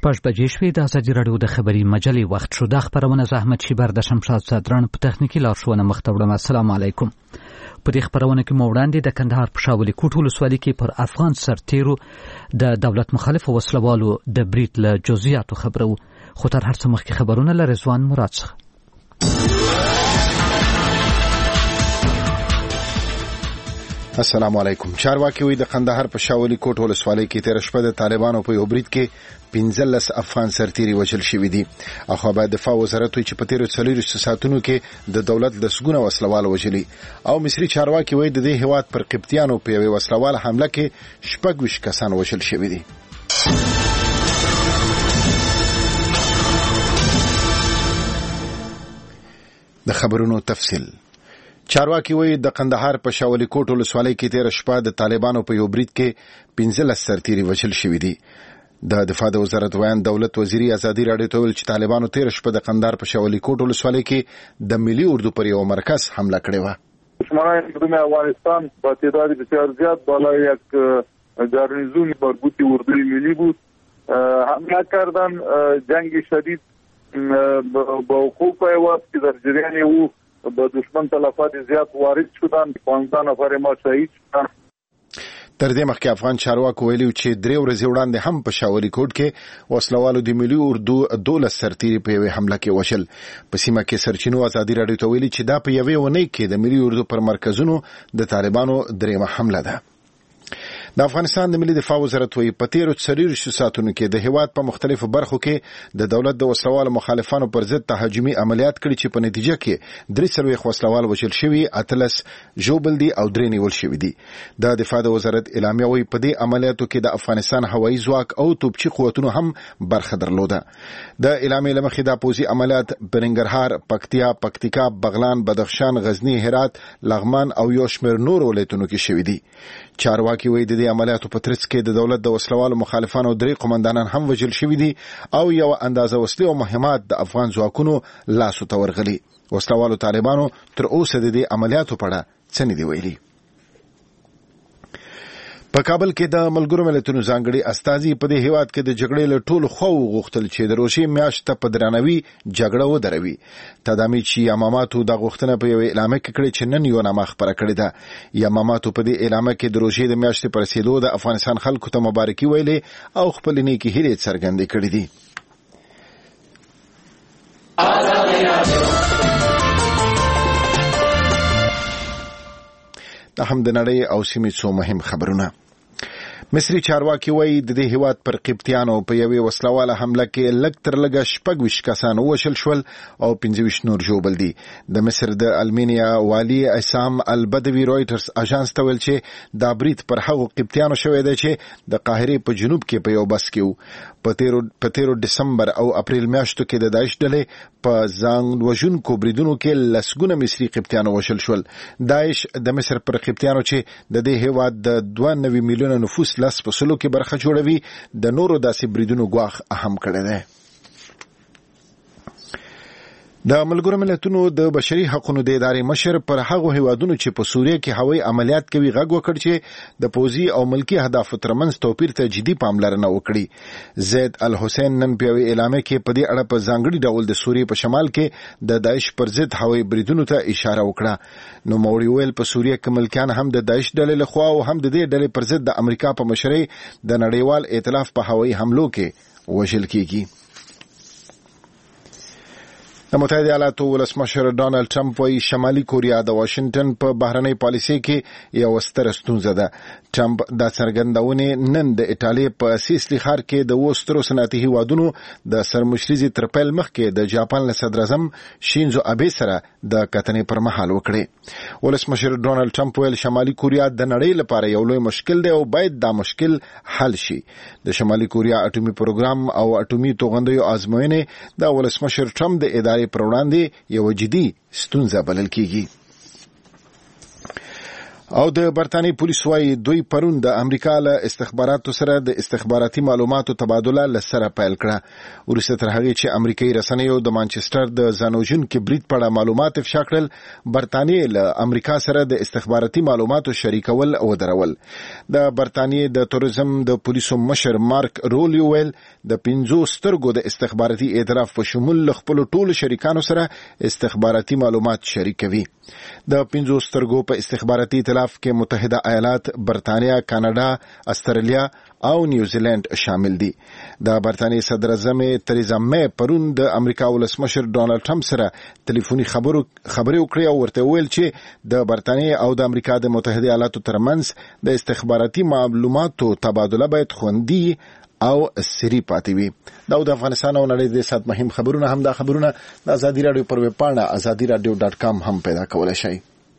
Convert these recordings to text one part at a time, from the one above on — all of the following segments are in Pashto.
شپږ بجې شوې. د ازادي راډیو د خبري مجلې وخت شو. د خبرونه زحمت شیبر د شمشاد صدران په تخنیکی لارښوونه مخ ته وړم. السلام علیکم. په دې خبرونه کې مو وړاندې د کندهار په شاولي کوټ ولسوالۍ کې پر افغان سرتیرو د دولت مخالف وسلوالو د بریټ له جزئیاتو خبرو. خو تر هر څه مخکې خبرونه له رضوان مراد څخه. السلام علیکم. چارواکي وي د قندهار په شاولي کوټ ولسوالۍ کې تیر شپه د طالبانو په یو برید کې 15 افغان سرتیري وژل شوي دي. اخو بعد دفاع وزارت وی چې په تیر 40 ساعتونو کې د دولت لسګونه وسلوال وژلي او مصري چارواکي وي د دې هواد پر قبطیانو په یو وسلوال حمله کې 26 کسان وژل شوي دي. د خبرونو تفصیل. چارواکي وی د قندهار په شاولي کوټ ولسوالۍ کې تیر شپه د طالبانو په یو برید کې 15 سرتیري وژل شوي دي. د دفاع وزارت ویان دولت وزیری ازادي راډیو ته ویل چې طالبانو تیر شپه د قندهار په شاولي کوټ ولسوالۍ کې د ملي اردو پر یو مرکز حمله کړې و. دشمنان مردم افغانستان با تعداد بسیار زیاد بالای یک گارنیزون مربوط اردوی ملی بود حمله کردن. جنگ شدید با وقوع پیوست که در جریان او با دشمن تلفات زیاد وارد شدن. 15 نفر ما شهید شدن. تر دې مخکې افغان چارواکو ویلي چې 3 ورځې وړاندې هم په شاولي کوټ کې وسلوالو د ملي اردو 12 سرتیري په یوه حمله کې وشل. په سیمه کې سرچینو ازادي راډیو ته ویلي چې دا په یوې ونې کې د ملي اردو پر مرکزونو د طالبانو درېمه حمله ده. د افغانستان د ملي دفاع وزارت وی په تیر 40 ساعتونو کې د هیواد په مختلفو برخو کې د دولت د وسلوالو مخالفانو پر ضد تهاجمي عملیات کړي چې په نتیجه کې 3 وسلوال وژل شوي، 18 ژوبل دي او 3 نیول شوي دي. د دفاع وزارت اعلامیه وی په دې عملیاتو کې د افغانستان هوایي ځواک او توپچي قوتونو هم برخه درلوده. د اعلامیه لمخې د پوځي عملیات برنګرهار، پکتیکا، بغلان، بدخشان، غزنی، هرات، لغمان او یو شمېر نور ولایتونو کې شوي دي. چارواکي وی د عملیاتو په ترڅ کې د دولت د وسلوالو مخالفانو 3 قومندانان هم وژل شوي دي او یو اندازه وسلې او مهمات د افغان ځواکونو لاسو ته ورغلي. وسلوالو طالبانو تر اوسه د دې عملیاتو په اړه څه نه دی ویلي. په کابل کې د ملګرو ملتونو ځانګړي استازي په دې هیواد کې د جګړې له ټولو خو غوښتل چې د روسي میاشت ته په درناوي جګړه ودروي. تدامي چې یاماماتو د غوښتنه په یو اعلامیه کې کړې چې نن یو نامه خبره کړې ده. یاماماتو په دې اعلامیه کې د روسي د میاشتې پر رسیدو د افغانستان خلکو ته مبارکي ویلې او خپل نیکی هیلې څرګندې کړې دي. دا هم د نړۍ او سیمې څو مهم خبرونه. مصري چارواکي وایي د دې هیواد پر قبطیانو په یوې وسلواله حمله کې لږ تر لږه 26 کسان ووژل شول او 25 نور ژوبل دي. د مصر د المانیا والي عصام البدوي رويټرز اژانس ته ویل چې دا برید پر هغو قبطیانو شوی دی چې د قاهرې په جنوب کې په یو بس کې وو. په تیرو دسمبر او اپریل میاشتو کې د داعش ډلې په ځان وژونکو بریدونو کې لسګونه مصري قبطیانو وژل شول. داعش د مصر پر قبطیانو چې د دې هیواد د 2 میلیونه نفوس لاس په سلو کې برخه جوړوي د نورو داسې بریدونو ګواښ اهم کړی دی. د ملګرو ملتونو د بشري حقوقو د ادارې مشر پر هغو هیوادونو چې په سوریه کې هوایي عملیات کوي غږ وکړ چې د پوځي او ملکی اهدافو ترمنځ توپیر ته جدي پاملرنه وکړي. زید الحسین نن په اعلامیه کې په دې اړه په ځانګړي ډول د سوریه په شمال کې د داعش پر ضد هوایي بریدونو ته اشاره وکړه. نو موري ویل په سوریه کې ملکان هم د داعش ډلې لخوا او هم د دې ډلې پر ضد د امریکا په مشرۍ د نړیوال ائتلاف په هوایي حملو کې وژل کیږي. د متحده ایالاتو ولسمشر ډانلډ ټرمپ وايي شمالي کوریا د واشنگټن په بهرنۍ پالیسۍ کې یو ستر ستونزه ده. ټرمپ دا څرګندونه نن د ایټالیا په سیسلی ښار کې د وسترو صنعتي هیوادونو د سرمشريزي ترپل مخکې د جاپان له صدر اعظم شینزو ابي سره د کتنې پر مهال وکړي. ولسمشر ډانلډ ټرمپ ویل شمالي کوریا د نړۍ لپاره یو لوی مشکل دی او باید دا مشکل حل شي. د شمالي کوریا اټومي پروګرام او اټومي توغندیو آزموینې د ولسمشر ټرمپ د ادارې پر وړاندې یو جدي ستونزه بلل کیږي. او د برتانیې پولیس وايي دوی پرون د امریکا له استخباراتو سره د استخباراتي معلوماتو تبادله لسره پیل کړه. وروسته تر هغې چې امریکایي رسنیو د مانچسټر د ځانوژونکي برید په اړه معلومات افشا کړل، برتانیې له امریکا سره د استخباراتي معلوماتو شریکول ودرول. د برتانیې د تورزم د پولیسو مشر مارک رول ویل د 5 سترګو د استخباراتي ائتلاف په شمول خپل ټولو شریکانو سره استخباراتي معلومات شریکوي. د 5 سترګو په استخباراتي ائتلاف کې متحده ایالات، برتانیا، کاناډا، استرالیا او نیوزیلند شامل دي. د برتانیې صدر اعظم تریزا مې پرون د امریکا ولسمشر ډونالد ټرمپ سره ټلیفوني خبرې وکړې او ورته ویل چې د برتانیې او د امریکا د متحده ایالاتو ترمنځ د استخباراتي معلوماتو تبادله باید خوندي او سری پاتې وي. دا د افغانستان او نړۍ د سات مهم خبرونه هم د خبرونه د ازادي رادیو پر ویب پاڼه azadiradio.com هم پیدا کولای شئ.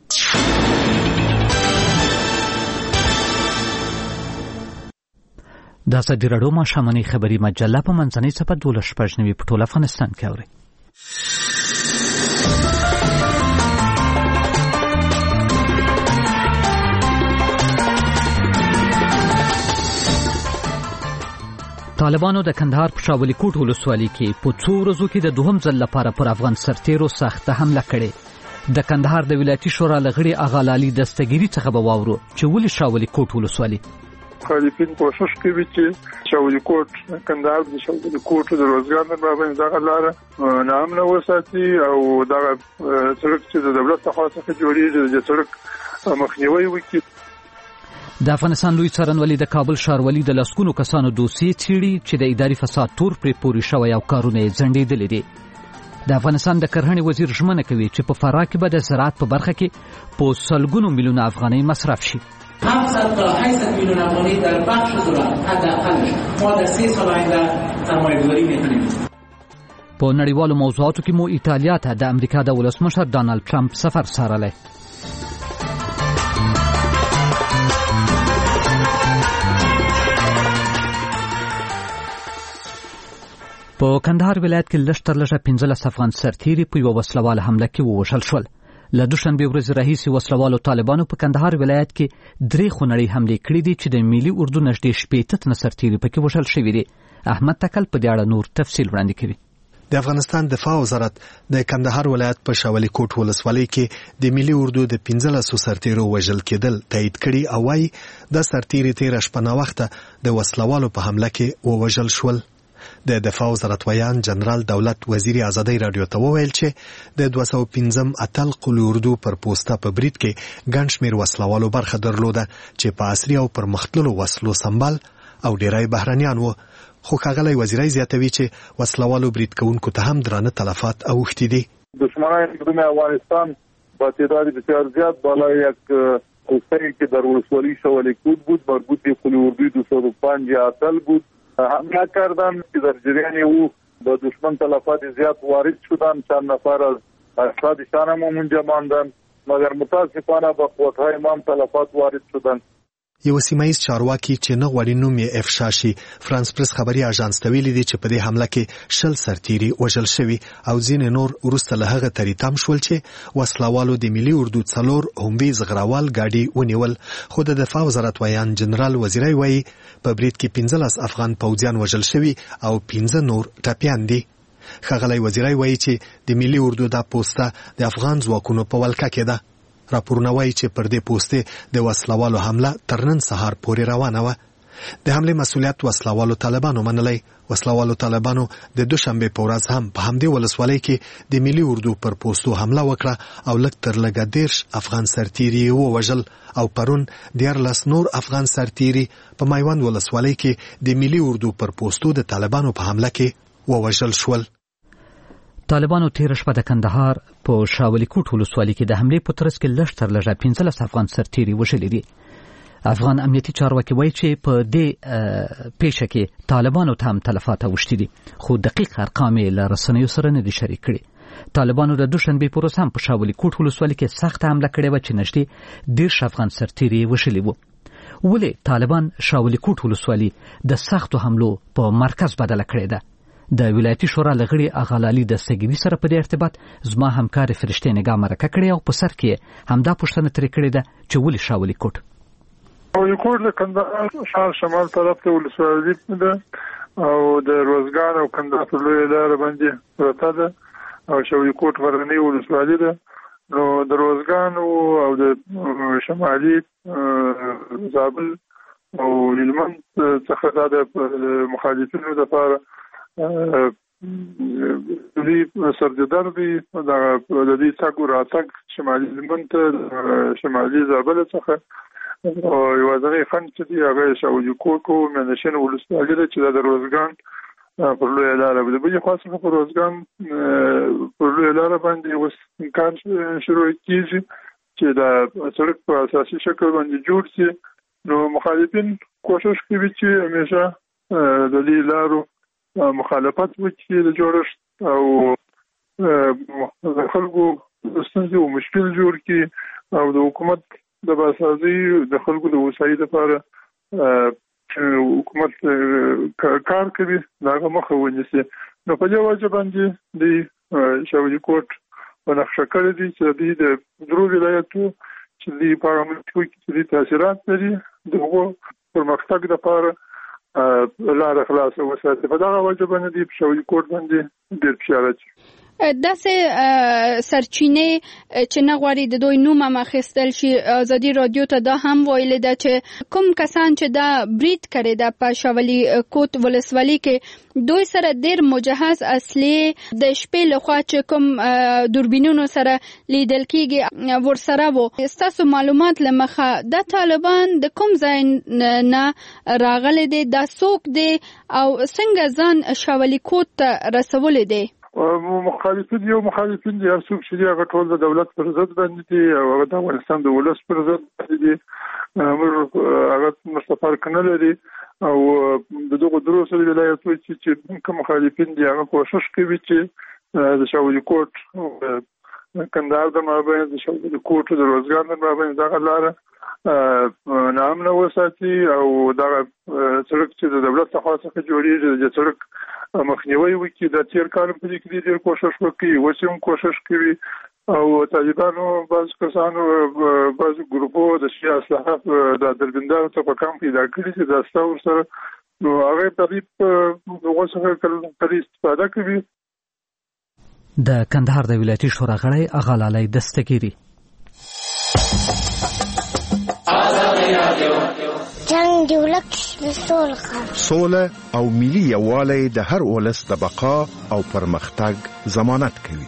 د ازادي رادیو ماښامنۍ خبري مجله په منځنۍ صفحه 12 په ټول افغانستان کې اوري. طالبانو د کندهار په شاولي کوټ ولسوالۍ کې په 2 ورځو کې د دوهم ځل لپاره پر افغان سرتیرو سخته حمله کړې. د کندهار د ولایتي شورا لغړي اغا لالي دستګيري څخه به واورو چې ولې شاولي کوټ ولسوالۍ مخالفین کوشش کوي چې شاولي کوټ کندهار د شاولي کوټ د روزګار نه باندې دغه لار نامنه وساتي او دغه سړک چې د دولت څخه جوړیږي د سړک مخنیوي وکړي. د افغانستان لوی څارنوالي د کابل ښاروالي د لسګونو کسانو دوسیې څیړي چې د اداري فساد تور پرې پورې شوی او کارونه یې ځنډېدلي دي. د افغانستان د کرهڼې وزیر ژمنه کوي چې په فراه کې به د زراعت په برخه کې په سلګونو میلیونه افغانۍ مصرف شي. 700 تا 800 میلیون افغانی در بخش زراعت حداقلش ما در 3 سال آینده سرمایه‌گذاری می‌کنیم. په نړیوالو موضوعاتو کې مو ایتالیا ته د امریکا د ولسمشر ډانلډ ټرمپ سفر څارلی. په کندهار ولایت کې لږ تر لږه 15 افغان سرتیري په یو وسلواله حمله کې ووژل شول. له دوشنبې ورځې راهیسې وسلوالو طالبانو په کندهار ولایت کې 3 خونړۍ حملې کړې دي چې د ملي اردو نږدې 80 تنه سرتیري پکې وژل شوي دي. احمد تکل په دې اړه نور تفصیل وړاندې کوي. د افغانستان دفاع وزارت د کندهار ولایت په شاولي کوټ ولسوالۍ کې د ملي اردو د 15 سرتیرو وژل کېدل تایید کړي او وايي د سرتیري 13 شپه وخته د وسلوالو په حمله کې ووژل شول. د دفاع وزارت ویان جنرال دولت وزیر ازادي رادیو ته وویل چې د 215 اتل قل اردو پر پوسټه په برید کې ګڼ شمېر وسلوالو برخه درلوده چې په عصري او پرمختللو وسلو سمبال او ډیری بهرانيان وو. خو ښاغلی وزیرای زیاتوي چې وسلوالو برید کوونکو ته هم درانه تلفات اوښتي دي. دشمنان مردم افغانستان با تعداد بسیار زیاد بالای یک کوفته‌ای که در ولسوالی شاولي کوټ بود مربوط به قل اردوی 205 اتل بود حمله کردن که در جریان او با دشمن تلفات زیاد وارد شدن. چند نفر از افرادشان هم اونجا ماندن مگر متاسفانه با قوت‌های ما تلفات وارد شدن. یو سیمایي چارواکي چې نه غواړي نوم یې افشا شي فرانس پرس خبري اژانس ته ویلي دي چې په دې حمله کې 60 سرتیري وژل شوي او ځینې نور وروسته له هغه تریتم شول چې وسلوالو د ملي اردو 4 هموي زغراوال ګاډي ونیول. خو د دفاع وزارت ویان جنرال وزیرای وایي په برید کې 15 افغان پوځیان وژل شوي او 15 نور ټپیان دي. ښاغلی وزیرای وایي چې د ملي اردو دا پوسټه د افغان ځواکونو په ولکه کې ده. راپورونه وایي چې پر دې پوسټې د وسلوالو حمله تر نن سهار پورې روانه وه. د حملې مسؤلیت وسلوالو طالبانو منلی. وسلوالو طالبانو د دوشنبې په ورځ هم په همدې ولسوالۍ کې د ملي اردو پر پوسټو حمله وکړه او لږ تر لږه 10 افغان سرتیري ووژل او پرون 14 نور افغان سرتیري په میوند ولسوالۍ کې د ملي اردو پر پوسټو د طالبانو په حمله کې ووژل شول. طالبانو تیر شپه د کندهار په شاولي کوټ ولسوالۍ کې د حملې په ترڅ کې لږ تر لږه 15 افغان سرتیري وژلي دي. افغان امنیتي چارواکي وایي چې په دې پیښه کې طالبانو ته هم تلفات اوښتي دي خو دقیق ارقام یې له رسنیو سره نه دي شریک کړي. طالبانو د دوشنبې په ورځ هم په شاولي کوټ ولسوالۍ کې سخته حمله کړې وه چې نږدې 10 افغان سرتیري یې وژلي وو. ولې طالبان شاولي کوټ ولسوالۍ د سختو حملو په مرکز بدله کړې ده؟ د ولایتي شورا لغړي اغالالي دستګيري سره په دې ارتباط زما همکار فرشته نگاه مرکه کړې او په سر کې همدا پوښتنه ترې کړې ده چې ولې شاولي کوټ شاولي کوټ د کندهار ښار شمال طرف ته ولسوالي ده او د روزګان او کندهار په لوی لار باندې پرته ده او شاولي کوټ غرنۍ ولسوالي ده. نو د روزګان او د شمالي زابل او هلمند څخه د مخالفینو لپاره دې سرجدار دي د دې څنګه راتګ شمالي هلمند ته شمالي زابل څخه او یوازینی خنډ چې هغه شاولي کوټ او منشن ولسوالي ده چې د روزګان پر لوی لار به د بل خاصه پر روزګان پر لوی لار باندې اوس امکان شروع کیږي چې د سړک په اساسي شکل باندې جوړ شي. نو مخالفین کوشش کوي چې همیشه د دې لارو مخالفت وکړي د جوړښت او د خلکو ستونزې او مشکل جوړ کړي او د حکومت د باسازي د خلکو د وسایل لپاره حکومت کار کوي دا مخه ونیسي. نو په دې وجه باندې د شاولي کوټ په نقشه کړی دي چې د درو ولایتو چې د پارلماني کې تاثیرات لري دغه پرمختګ لپاره لار خلاصه وساتي. په دغه وجه باندې د شاولي کوټ باندې ډېر فشار اچي. داسې سرچینې چې نه غواړي د دوی نوم هم اخیستل شي. ازادي رادیو ته دا هم ویلي ده چې کوم کسان چې دا برید کړی ده په شاولي کوټ ولسوالي کې دوی سره ډېر مجهز اصلي د شپې لخوا چې کوم دوربینونو سره لیدل کېږي ورسره وو. ستاسو معلومات له مخه د طالبان د کوم ځای نه راغلي دي دا څوک دي او څنګه ځان شاولي کوټ ته رسولي دي؟ مخالفین دي هر څوک چې هغه ټول د دولت پر ضد باندې دي او هغه د افغانستان د ولس پر ضد باندې دي. هغه مستفار کنه لري او د دغه درو سره ولایتو چې کوم مخالفین دي هغه کوشش کوي چې د شاولي کوټ کندهار د مابین د شاولي کوټ د روزګان د مابین دغه لار نامنه وساتي او دغه سړک چې د دولت څخه جوړیږي د سړک مخنیوي وکړي. د تیر کال په دې کې ډېر کوشش وکړي اوس هم کوشش کوي او طالبانو بعض کسانو بعض ګروپو د سیاست د دربندارو ته په کام پیدا کړی چې د ستور سره نو هغه په دې دغه څخه کله استفاده کوي. د کندهار د ولایتي شورا غړی اغالالي دستګيري جنگ دی ولک سوله او ملي یووالی د هر ولس د بقا او پرمختګ ضمانت کوي.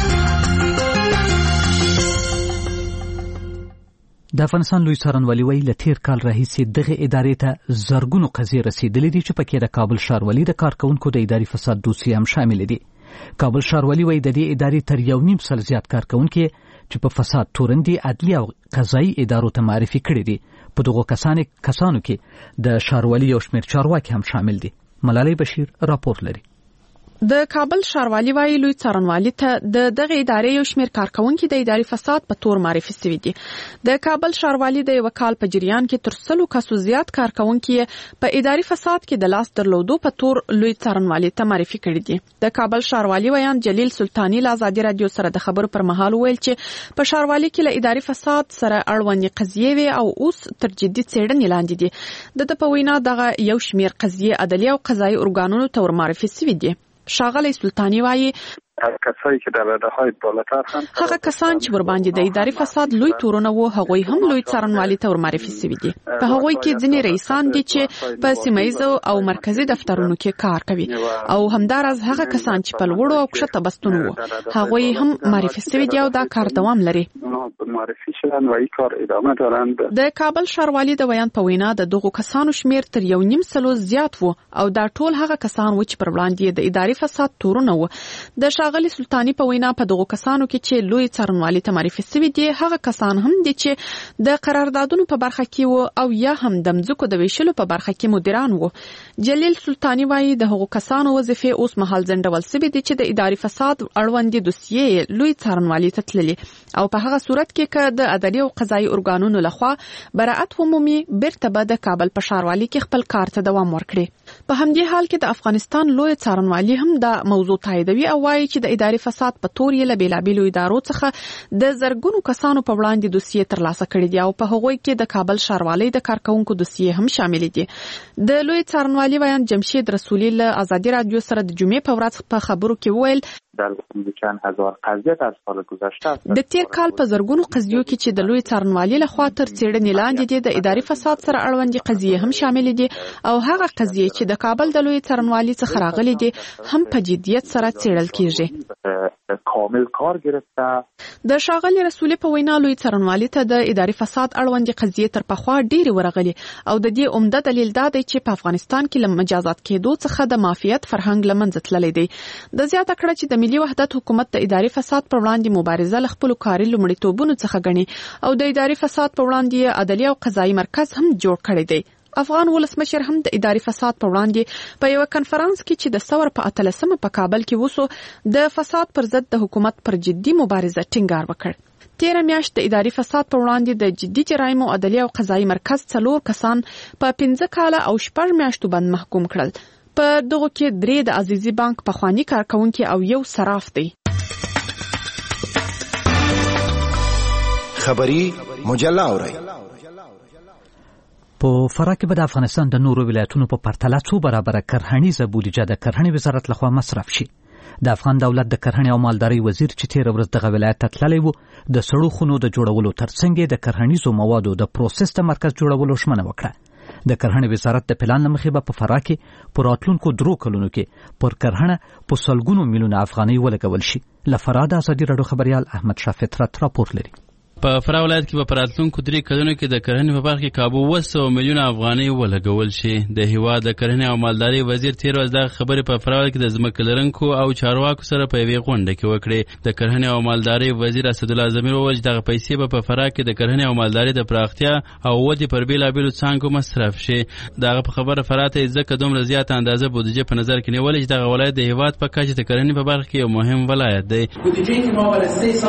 د افغانستان لوی څارنوالي وایي له تیر کال راهیسې دغه ادارې ته زرګونو قضیې رسیدلې دي چې پکې د کابل ښاروالي د کارکونکو د اداري فساد دوسیې هم شامل دي. کابل ښاروالي وایي د دې ادارې تر 1.5 سل زیات کارکونکو چې په فساد تورندي عدلي او قضایي ادارو ته معرفي کړي دي. په دغه کسانو کې د ښاروالي یو شمېر چارواکي هم شامل دي. ملالۍ بشیر راپور لري. د کابل ښاروالي وایي لوی څارنوالي ته دغه ادارې یو شمېر کارکونکو د اداري فساد په تور معرفي شوي دي. د کابل ښاروالي د یو کال په جریان کې تر 100 کسو زیات کارکونکو په اداري فساد کې د لاس درلودو په تور لوی څارنوالي ته معرفي کړي دي. د کابل ښاروالي ویان جلیل سلطانی له ازادي رادیو سره د خبرو پر مهال ویل چې په ښاروالي کې له اداري فساد سره اړوند قضیې وي او اوس تر جدي څېړنې لاندې دي. د په وینا دغه یو شمېر قضیې عدلي او قضایي ارګانونو ته ور معرفي شوي دي. ښاغلی سلطانی وایي کسایی که در رده‌های بالاتر هم هغه کسان چې ور باندې د اداري فساد لوی تورونه وو هغوی هم لوی څارنوالي ته ور معرفي شوي دي. په هغوی کې ځینې رئیسان دي چې په سیمایي او مرکزی دفترونو کې کار کوي او همدارس هغه کسان چې په لوړو او کښته بستونو وو هغوی هم معرفي شوي دي او دا کار دوام لري. معرفي شدن و این کار ادامه دارند. د کابل ښاروالي د ویان په وینا د دغو کسانو شمیر تر 1.5 سلو زیات وو او دا ټول هغه کسان و چې پر وړاندې د اداري فساد تورونه وو. د ښاغلي سلطاني په وینا په دغو کسانو کې چې لوی څارنوالي ته معرفي شوي دي هغه کسان هم دي چې د قراردادونو په برخه کې وو او یا هم د مځکو د ویشلو په برخه کې مدیران وو. جلیل سلطاني وایي د هغو کسانو وظیفې اوس مهال ځنډول شوي دي چې د اداري فساد اړوند دوسیې لوی څارنوالي ته تللي او په هغه صورت کې که د عدالي او قضایي ارګانونو لخوا براءت ومومي بیرته به د کابل په ښاروالۍ کې خپل کار ته دوام ورکړي. په همدې حال کې د افغانستان لوی څارنوالي هم دا موضوع تاییدوي او وایي چې د اداري فساد په تور یې له بیلابیلو ادارو څخه د زرګونو کسانو په وړاندې دوسیې ترلاسه کړي دي او په هغوی کې د کابل ښاروالۍ د کارکونکو دوسیې هم شامل دي. د لوی څارنوالي ویان جمشید رسولي له آزادي رادیو سره د جمعې په ورځ په خبرو کې وویل در چند هزار قضیه در سال گذشته د تیر کال په زرګونو قضیو کې چې د لوی څارنوالي لخوا تر څېړنې لاندې دي د اداري فساد سره اړوند قضیې هم شامل دي او هغه قضیې چې د کابل د لوی څارنوالي څخه راغلي دي هم په جدیت سره څېړل کیږي. کامل کار گرفته د ښاغلي رسولي په وینا لوی څارنوالي ته د اداري فساد اړوند قضیې تر پخوا ډېرې ورغلي او د دې عمده دلیل دا دی چې په افغانستان کې له مجازات کېدو څخه د مافیات فرهنګ له منځه تللی دی. د زیاته کړه چې د ملي وحدت حکومت د اداري فساد پر وړاندې مبارزه له خپلو کاري لومړیتوبونو څخه ګڼي او د اداري فساد پر وړاندې عدالي او قضایي مرکز هم جوړ کړی دی. افغان ولسمشر هم د اداري فساد پر وړاندې په یو کنفرانس کې چې د ثور په 18 په کابل کې وسو د فساد پر ضد د حکومت پر جدي مبارزه ټینګار وکړ. تیر میاشت د اداري فساد پر وړاندې د جدي جرایمو عدالي او قضایي مرکز 4 کسان په 15 کاله او 6 میاشتو باندې محکوم کړل. په دغه کې 3 د عزیزي بانک پخوانی کارکونکي او یو صراف دی. خبری مجله اورئ. په فراه کې به د افغانستان د نورو ولایتونو په پرتله څو برابره کرهنیزه بودیجه د کرهنې وزارت لخوا مصرف شي. د افغان دولت د کرهنې او مالدارۍ وزیر چې تېره ورځ دغه ولایت ته تللی و د سړو خونو د جوړولو ترڅنګ د کرهنیزو موادو د پروسس د مرکز جوړولو ژمنه وکړه. د کرهنې وزارت د پلان له مخې به په فراه کې په راتلونکو 3 کلونو کې پر کرهنه په سلګونو میلیونه افغانۍ ولګول شي. له فراه د ازادي راډیو خبریال احمد شاه فطرت راپور لري. په فراه ولایت کې په راتلونکو 3 کلونو کې د کرهنې په برخه کې کابو 200 میلیونه افغانۍ ولګول شي. د هیواد د کرهنې او مالدارۍ وزیر تیر ورځ د خبرې په فراه کې د ځمکې لرونکو او چارواکو سره په یوې غونډه کې وکړې. د کرهنې او مالدارۍ وزیر اسدالله زمیر وویل چې دغه پیسې به په فراه کې د کرهنې او مالدارۍ د پراختیا او ودې پر بیلابیلو څانګو مصرف شي. دغه په خبره فراه ته ځکه دومره زیاته اندازه بودیجه په نظر کې نیولې چې دغه ولایت د هیواد په کچه د کرهنې په برخه کې یو مهم ولایت دی. بودیجه که ما برای 3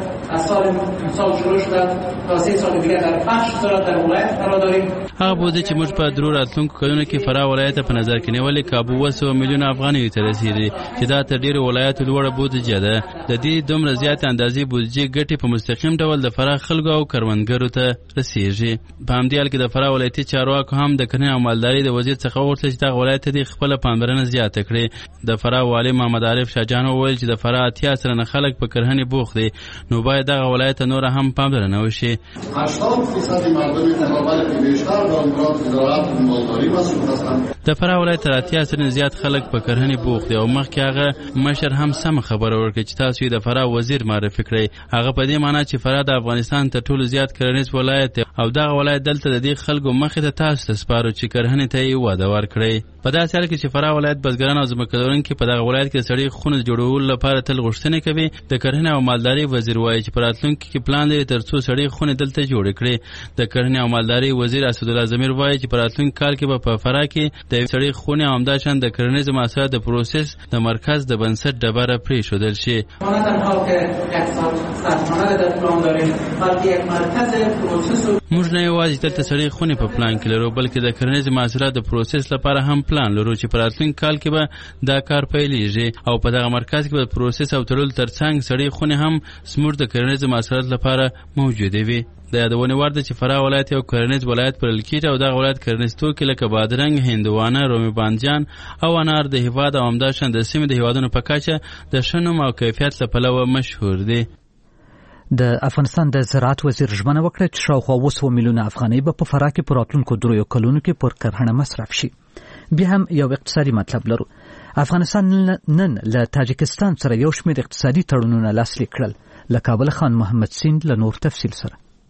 سال شروع شد تا 3 سال دیگه در بخش زراعت در ولایت قرار داریم. هغه بودجه چې موږ په 3 راتلونکو کلونو کې فراه ولایت په نظر کې نیولې کابو 200 میلیونه افغانۍ ته رسیدي چې دا تر ډیرو ولایتو لوړه بودجه ده. د دې دومره زیاته اندازې بودجه ګټې په مستقیم ډول د فراه خلکو او کروندګرو ته رسیږي. په همدې حال کې د فراه ولایتي چارواکو هم د کرهنې او مالدارۍ د وزیر څخه وغوښتل چې دغه ولایت ته خپله پاملرنه زیاته کړي. د فراه والي محمد عارف شاهجان وویل چې د فراه 80 سلنه خلک په کرهنې بوخت دي نو باید دغه ولایت نور هم پاملرنه وشي. 80% مردم انتخابات که بیشتر به امراض زراعت و مالداری مسئول هستند. د فراه ولایت تر 80 سلنه زیات خلک په کرهنې بوخت دي او مخکې هغه مشر هم سم خبره ورکړه چې تاسو یې د فراه وزیر معرفي کړئ. هغه په دې معنی چې فراه د افغانستان تر ټولو زیات کرهنیز ولایت دی او دغه ولایت دلته د دې خلکو مخې ته تاسو ته سپارو چې کرهنې ته یې وده ورکړئ. په داسې حال کې چې فراه ولایت بزګران او ځمکه لرونکي په دغه ولایت کې د سړې خونې جوړولو لپاره تل غوښتنې کوي. د کرهنې او مالدارۍ وزیر وایي چې په راتلونکي کې پلان لري تر څو سړې خونې دلته جوړې کړي. د کرهنې او مالدارۍ وزیر اسدالله زمیر وایي چې په راتلونکي کال کې به په فراه کې د سړې خونې او همداشان د کرهنیز محصولاتو د پروسس د مرکز د بنسټ ډبره پرېښودل شي. موږ نه یوازې دلته سړې خونې په پلان کې لرو بلکې د کرهنیز محصولاتو د پروسس لپاره هم پلان لرو چې په راتلونکي کال کې به دا کار پیلېږي او په دغه مرکز کې به د پروسس او تړلو ترڅنګ سړې خونې هم زموږ د کرهنیز محصولاتو لپاره موجودې وي. د یادونې وړ ده چې فراه ولایت یو کرهنیز ولایت بلل کېږي او دغه ولایت کرهنیز توکي لکه بادرنګ، هندوانه، رومي بانجان او انار د هیواد او همداشان د سیمې د هیوادونو په کچه د ښه نوم او کیفیت له پلوه مشهور دي. د افغانستان د زراعت وزیر ژمنه وکړه چې شاوخوا 200 میلیونه افغانۍ به په فراه کې په راتلونکو 3 کلونو کې پر کرهنه مصرف شي. بیا هم یو اقتصادي مطلب لرو. افغانستان نن له تاجکستان سره یو شمېر اقتصادي تړونونه لاسلیک کړل. له کابل خان محمد سیند له نور تفصیل سره.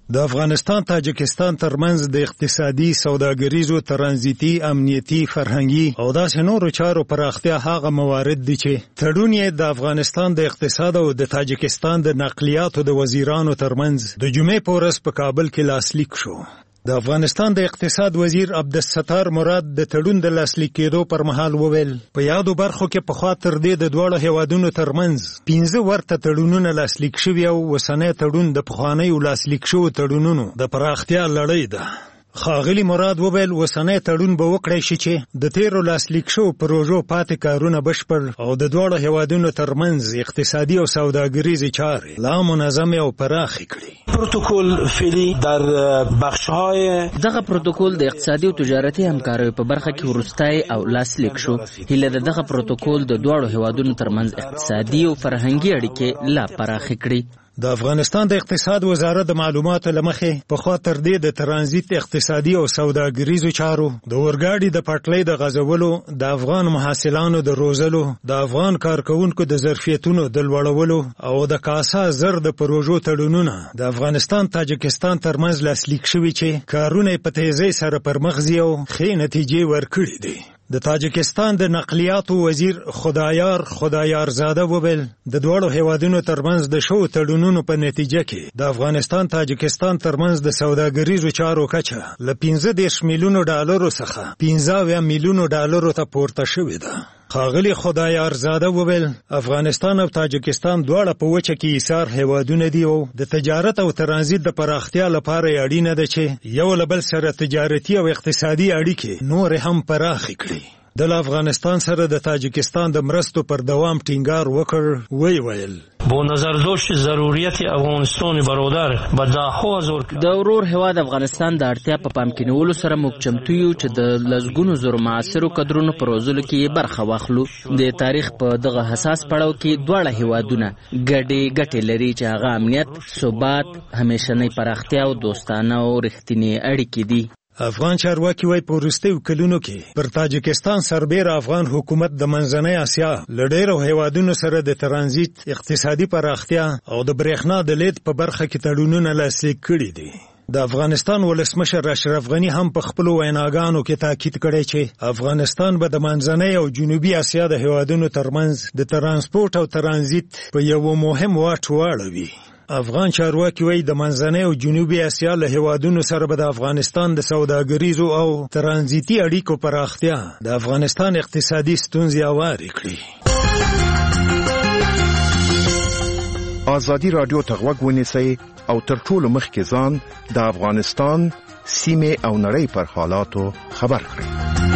د افغانستان تاجکستان ترمنځ د اقتصادي سوداګریزو ترانزیتي امنیتي فرهنګي او داسې نورو چارو پراختیا هغه موارد دي چې تړون یې د افغانستان د اقتصاد او د تاجکستان د نقلیاتو د وزیرانو ترمنځ د جمعې په ورځ په کابل کې لاسلیک شو. د افغانستان د اقتصاد وزیر عبدالستار مراد د تړون د لاسلیک کېدو پر مهال وویل په یادو برخو کې پخوا تر دې د دواړو هیوادونو ترمنځ 15 ورته تړونونه لاسلیک شوي او اوسنی تړون د پخوانیو لاسلیک شوو تړونونو د پراختیا لړۍ ده. ښاغلي مراد وویل اوسنی تړون به وکړی شي چې د تیرو لاسلیک شوو پروژو پاتې کارونه بشپړ او د دواړو هیوادونو ترمنځ اقتصادي او سوداګریزې چارې لا منظمې او پراخې کړي. پروتکل فعلی در بخش‌های دغه پروتکل د اقتصادي او تجارتي همکاریو په برخه کې وروستی او لاسلیک شو. هیله ده دغه پروتکل د دواړو هیوادونو ترمنځ اقتصادي او فرهنګي اړیکې لا پراخې کړي. د افغانستان د اقتصاد وزارت د معلوماتو لمخې پخوا تر دې د ترانزیت اقتصادي او سوداګریزو چارو د اورګاډي د پټلۍ د غځولو، د افغان محصلانو د روزلو، د افغان کارکونکو د ظرفیتونو د لوړولو او د کاسا زر د پروژو تړونونه د افغانستان تاجکستان ترمنځ لاسلیک شوي چې کارونه په تیزۍ سره پرمخ ځي او ښې نتیجې ورکړي دي. د تاجکستان د نقلیاتو وزیر خدایار زاده وویل د دواړو هیوادونو ترمنځ د شوو تړونونو په نتیجه کې د افغانستان تاجکستان ترمنځ د سوداګریزو چارو کچه له 15 میلیونو ډالرو څخه 15 میلیونو ډالرو ته پورته شوې ده. ښاغلي خدایار زاده وویل افغانستان او تاجکستان دواړه په وچه کې ایثار هیوادونه دي او د تجارت او ترانزیت د پراختیا لپاره اړینه ده چې یو له بل سره تجارتي او اقتصادي اړیکې نور هم پراخې کړي. د افغانستان سره د تاجکستان د مرستو پر دوام ټینګار وکړ. ویل با نظر داشت ضروریت افغانستان برادر به دهها هزار د ورور هیواد افغانستان د اړتیا په پام کې نیولو سره موږ چمتو یو چې د لسګونو زرو معاصرو کدرونو په روزلو کې برخه واخلو. د تاریخ په دغه حساس پړاو کې دواړه هیوادونه ګټې لري چې هغه امنیت، ثبات، همیشنۍ پراختیا او دوستانه او رښتینې اړیکې دي. افغان چارواکي وايي په وروستیو کلونو کې پر تاجکستان سربېره افغان حکومت د منځنۍ اسیا له ډېرو هیوادونو سره د ترانزیت، اقتصادي پراختیا او د برېښنا د لید په برخه کې تړونونه لاسلیک کړي دي. د افغانستان ولسمشر اشرف غني هم په خپلو ویناګانو کې تاکید کړی چې افغانستان به د منځنۍ او جنوبي اسیا د هیوادونو ترمنځ د ترانسپورت او ترانزیت په یو مهم واټ واړوي. افغان چارواکي وايي د منځنۍ او جنوبي اسیا له هیوادونو سره به د افغانستان د سوداګریزو او ترانزیتي اړیکو پراختیا د افغانستان اقتصادي ستونزې هوارې کړي. ازادي راډیو ته غوږ ونیسئ او تر ټولو مخکې ځان د افغانستان سیمې او نړۍ پر حالاتو خبر کړئ.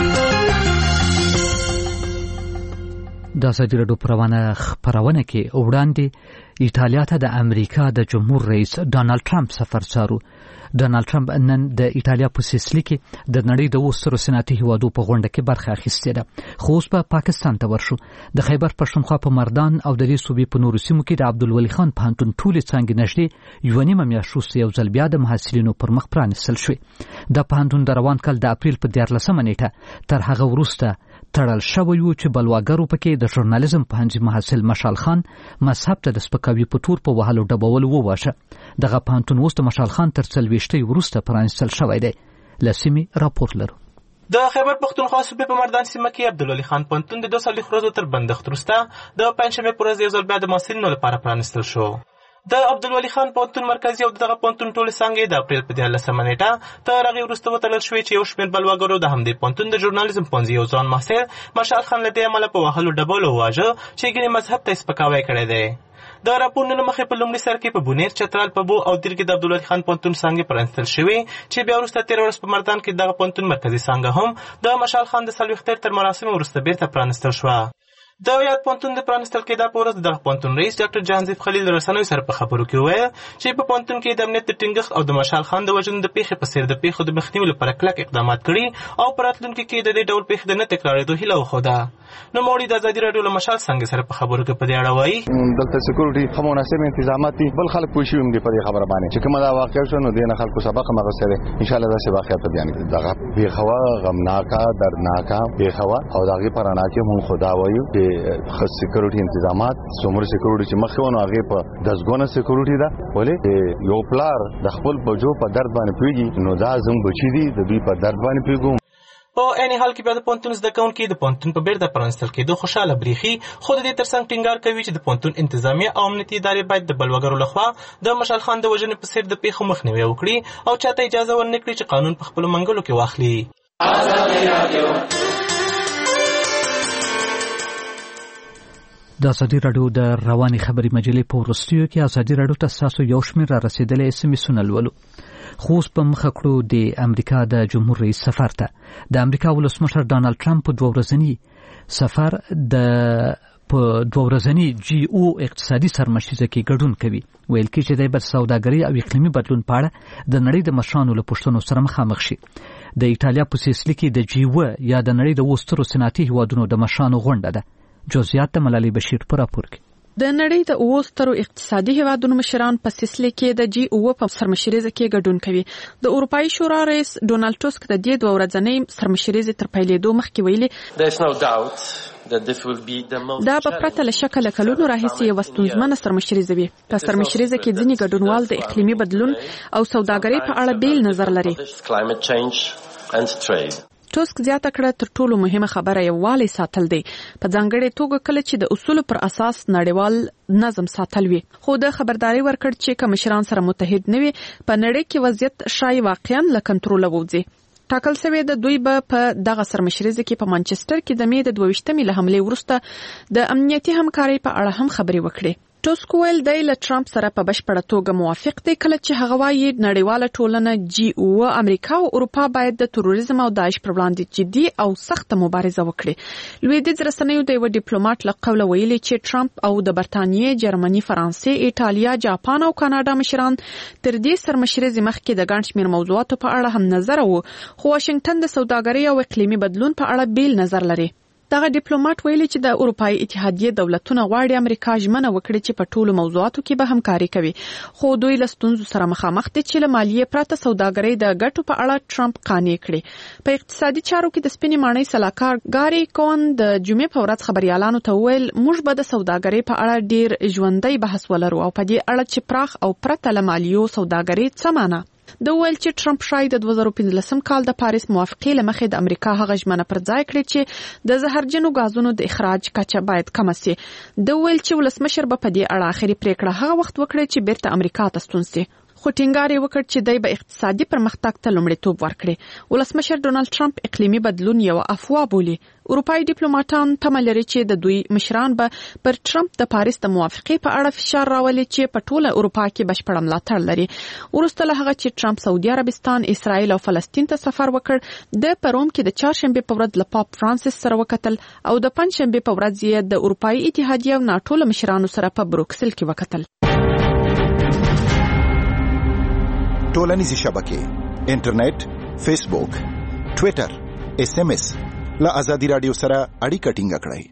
د ازادي راډیو خپرونه کې وړاندې ایټالیا ته د امریکا د جمهور رئیس ډانلډ ټرمپ سفر څارو. ډانلډ ټرمپ نن د ایټالیا په سیسلی کې د نړۍ د وسترو صنعتي هیوادو په غونډه کې برخه اخیستې ده. خو اوس په پاکستان ته ورشو. د خیبر پښتونخوا په مردان او د دې صوبې په نورو سیمو کې د عبدالولي خان پوهنتون ټولې څانګې نږدې یوه نیمه میاشت وروسته یو ځل بیا د محصلینو پر مخ پرانیستل شوې. د پوهنتون د روان کال د اپریل په 14 نیټه تر هغه وروسته تړل شوی و چې بلواګرو پکې د ژورنالیزم پوهنځي محصل مشال خان مذهب ته د سپکاوي په تور په وهلو ډبولو وواژه. دغه پوهنتون اوس د مشال خان تر 40 وروسته پرانیستل شوی دی. له سیمې راپور لرو. د خیبر پښتونخوا صوبې په مردان سیمه کې عبدالولي خان پوهنتون د 2 صالح ورځو تر بندښت وروسته د پنجشنبې په ورځ یو ځل بیا د محصلینو لپاره پرانیستل شو. د عبدالولي خان پوهنتون مرکزي او دغه پوهنتون ټولې څانګې د اپریل په 14 نیټه تر هغې وروسته وتړل شوې چې یو شمېر بلواګرو د همدې پوهنتون د ژورنالیزم پوهنځي یو ځوان محصل مشال خان له دې امله په وهلو ډبولو وواژه چې ګنې مذهب ته یې سپکاوی کړی دی. د راپورونو مخې په لومړي سر کې په بونیر، چترال، پبو او دیر کې د عبدالولي خان پوهنتون څانګې پرانیستل شوې چې بیا وروسته 13 ورځ په مردان کې دغه پوهنتون مرکزي څانګه هم د مشال خان د 40 تر مراسمو وروسته بیرته پرانیستل شوه. د یاد پوهنتون د پرانیستل کېدا په ورځ دغه پوهنتون رئیس ډاکټر جهانزیب خلیل رسنیو سره په خبرو کې وویل چې په پوهنتون کې د امنیت د ټینګښت او د مشال خان د وژنې د پیښې په څېر د پیښو د مخنیوي لپاره کلک اقدامات کړي او په راتلونکي کې د دې ډول پیښې د نه تکرارېدو هیله وښوده. نوموړي د ازادي راډیو له مشال څانګې سره په خبرو کې په دې اړه وایي دلته سکیورټي ښه مناسب انتظامات دي. بل خلک پوه شوي هم دي په دې خبره باندې چې کومه دا واقع شوه نو دې نه خلکو سبق هم اخیستی دی. انشاءالله داسې واقعیت به بیان کړي. دغه پېښه وه غمناکه، دردناکه پېښه وه او د هغې په رڼا کې مونږ خو دا وایو چې خاص سکیورټي تنظیمات څومره سکیورټي چې مخونه هغه په دزګونه سکیورټي ده ولې یو پلار د خپل بچو په درد باندې پیږي نو دا زم بچی دي د دوی په درد باندې پیګو. په عین حال کې بیا د پونتون زده کوونکي د پونتون په بیرته پرانستل کېدو خوشاله بریښي، خو د دې ترڅنګ ټینګار کوي چې د پونتون انتظامیه او امنیتي ادارې باید د بلوګرو لخوا د مشال خان د وژنې په څیر د پیښو مخنیوي وکړي او چاته اجازه ورنه کړي چې قانون په خپلو منګلو کې واخلي. د ازادي راډیو د رواني خبري مجلې په وروستیو کې ازادي راډیو ته ستاسو یو شمېر را رسېدلی SMS-ونه لولو. خو اوس په مخه کړو د امریکا د جمهور رئیس سفر ته. د امریکا ولسمشر ډانلډ ټرمپ په 2 ورځني سفر په 2 ورځني GO اقتصادي سرمشریزه کې ګډون کوي. ویل کېږي چې د سوداګرۍ او اقلیمي بدلون په اړه د نړۍ د مشرانو له پوښتنو سره مخامخ شي. د ایټالیا په سیسلي کې د G7 یا د نړۍ د وسترو صنعتي هیوادونو د مشرانو غونډه ده. جزئیات د ملالۍ بشیر په راپور کې. د نړۍ د اوسترو اقتصادي هیوادونو مشران په سیسلي کې د G7 په سرمشریزه کې ګډون کوي. د اروپאי شورا رئیس ډونالد ټسک د دې 2 ورځنۍ سرمشریزه تر پیلېدو مخکې ویلي دا په پرته له شکه کلونو راهیسې یوه ستونزمنه سرمشریزه وي. په سرمشریزه کې ځینې ګډونوال د اقلیمي بدلون او سوداګرۍ په اړه بیل نظر لري. ټسک زیاته کړه تر ټولو مهمه خبره یووالی ساتل دی، په ځانګړې توګه کله چې د اصولو پر اساس نړیوال نظم ساتل وي. خو د خبرداري ورکړ چې که مشران سره متحد نه وي په نړۍ کې وضعیت شای واقعا له کنټروله ووځي. ټاکل شوی د دوی په دغه سرمشریزه کې په مانچستر کې د مې د 22 له حملې وروسته د امنیتي همکارۍ په اړه هم خبرې وکړي. ټسک ویل دی له ټرمپ سره په بشپړه توګه موافق دی کله چې هغه وایي نړیواله ټولنه G7 امریکا او اروپا باید د تروریزم او داعش پر وړاندې جدي او سخته مبارزه وکړي. لویدیځ رسنیو د یو ډیپلوماټ له قوله ویلي چې ټرمپ او د برتانیې، جرمني، فرانسې، ایټالیا، جاپان او کاناډا مشران تر دې سرمشریزې مخکې د ګڼ شمېر موضوعاتو په اړه هم نظر وو، خو واشنگټن د سوداګرۍ او اقلیمي بدلون په اړه بیل نظر لري. دغه ډیپلوماټ ویلي چې د اروپאי اتحادیې دولتونه غواړي امریکا ژمنه وکړي چې په ټولو موضوعاتو کې به همکاري کوي، خو دوی له ستونزو سره مخامخ دي چې له مالیې پرته سوداګرۍ د ګټو په اړه ټرمپ قانع کړي. په اقتصادي چارو کې د سپینې ماڼۍ سلاکار ګاري کون د جمعې په ورځ خبريالانو ته ویل موږ به د سوداګرۍ په اړه ډیر ژوندۍ بحث ولرو او په دې اړه چې پراخ او پرته له مالیو سوداګرۍ څه معنا. د ویل چې ټرمپ شاید د 2015 کال د پاریس موافقې له مخې د امریکا هغه ژمنه پر ځای کړې چې د زهرجنو غازونو د اخراج کچه باید کم شي. د ویل چې ولسمشر به په دې اړه اخري پریکړه هغه وخت وکړي چې بیرته امریکا ته ستون شي، خو ټینګار یې وکړ چې دی به اقتصادي پرمختګ ته لومړیتوب ورکړي. ولسمشر ډونالد ټرمپ اقلیمي بدلون یو افوا بولي. اروپאי ډیپلوماټان تمه لري چې د دوی مشران به پر ټرمپ د پاریس د موافقې په اړه فشار راولي چې په ټوله اروپا کې بشپړ ملاتړ لري. وروسته له هغه چې ټرمپ سعودي عربستان، اسرائیل او فلسطین ته سفر وکړ، د پروم کې د چهارشنبه په ورځ له پاپ فرانسیس سره وکتل او د پنځشنبه په ورځ یې د اروپאי اتحادیې او ناټو له مشرانو سره په بروکسل کې وکتل. ټولنیزې شبکې، انټرنیټ، فیسبوک، ټویټر، SMS له ازادي راډیو سره اړیکه ټینګه کړئ.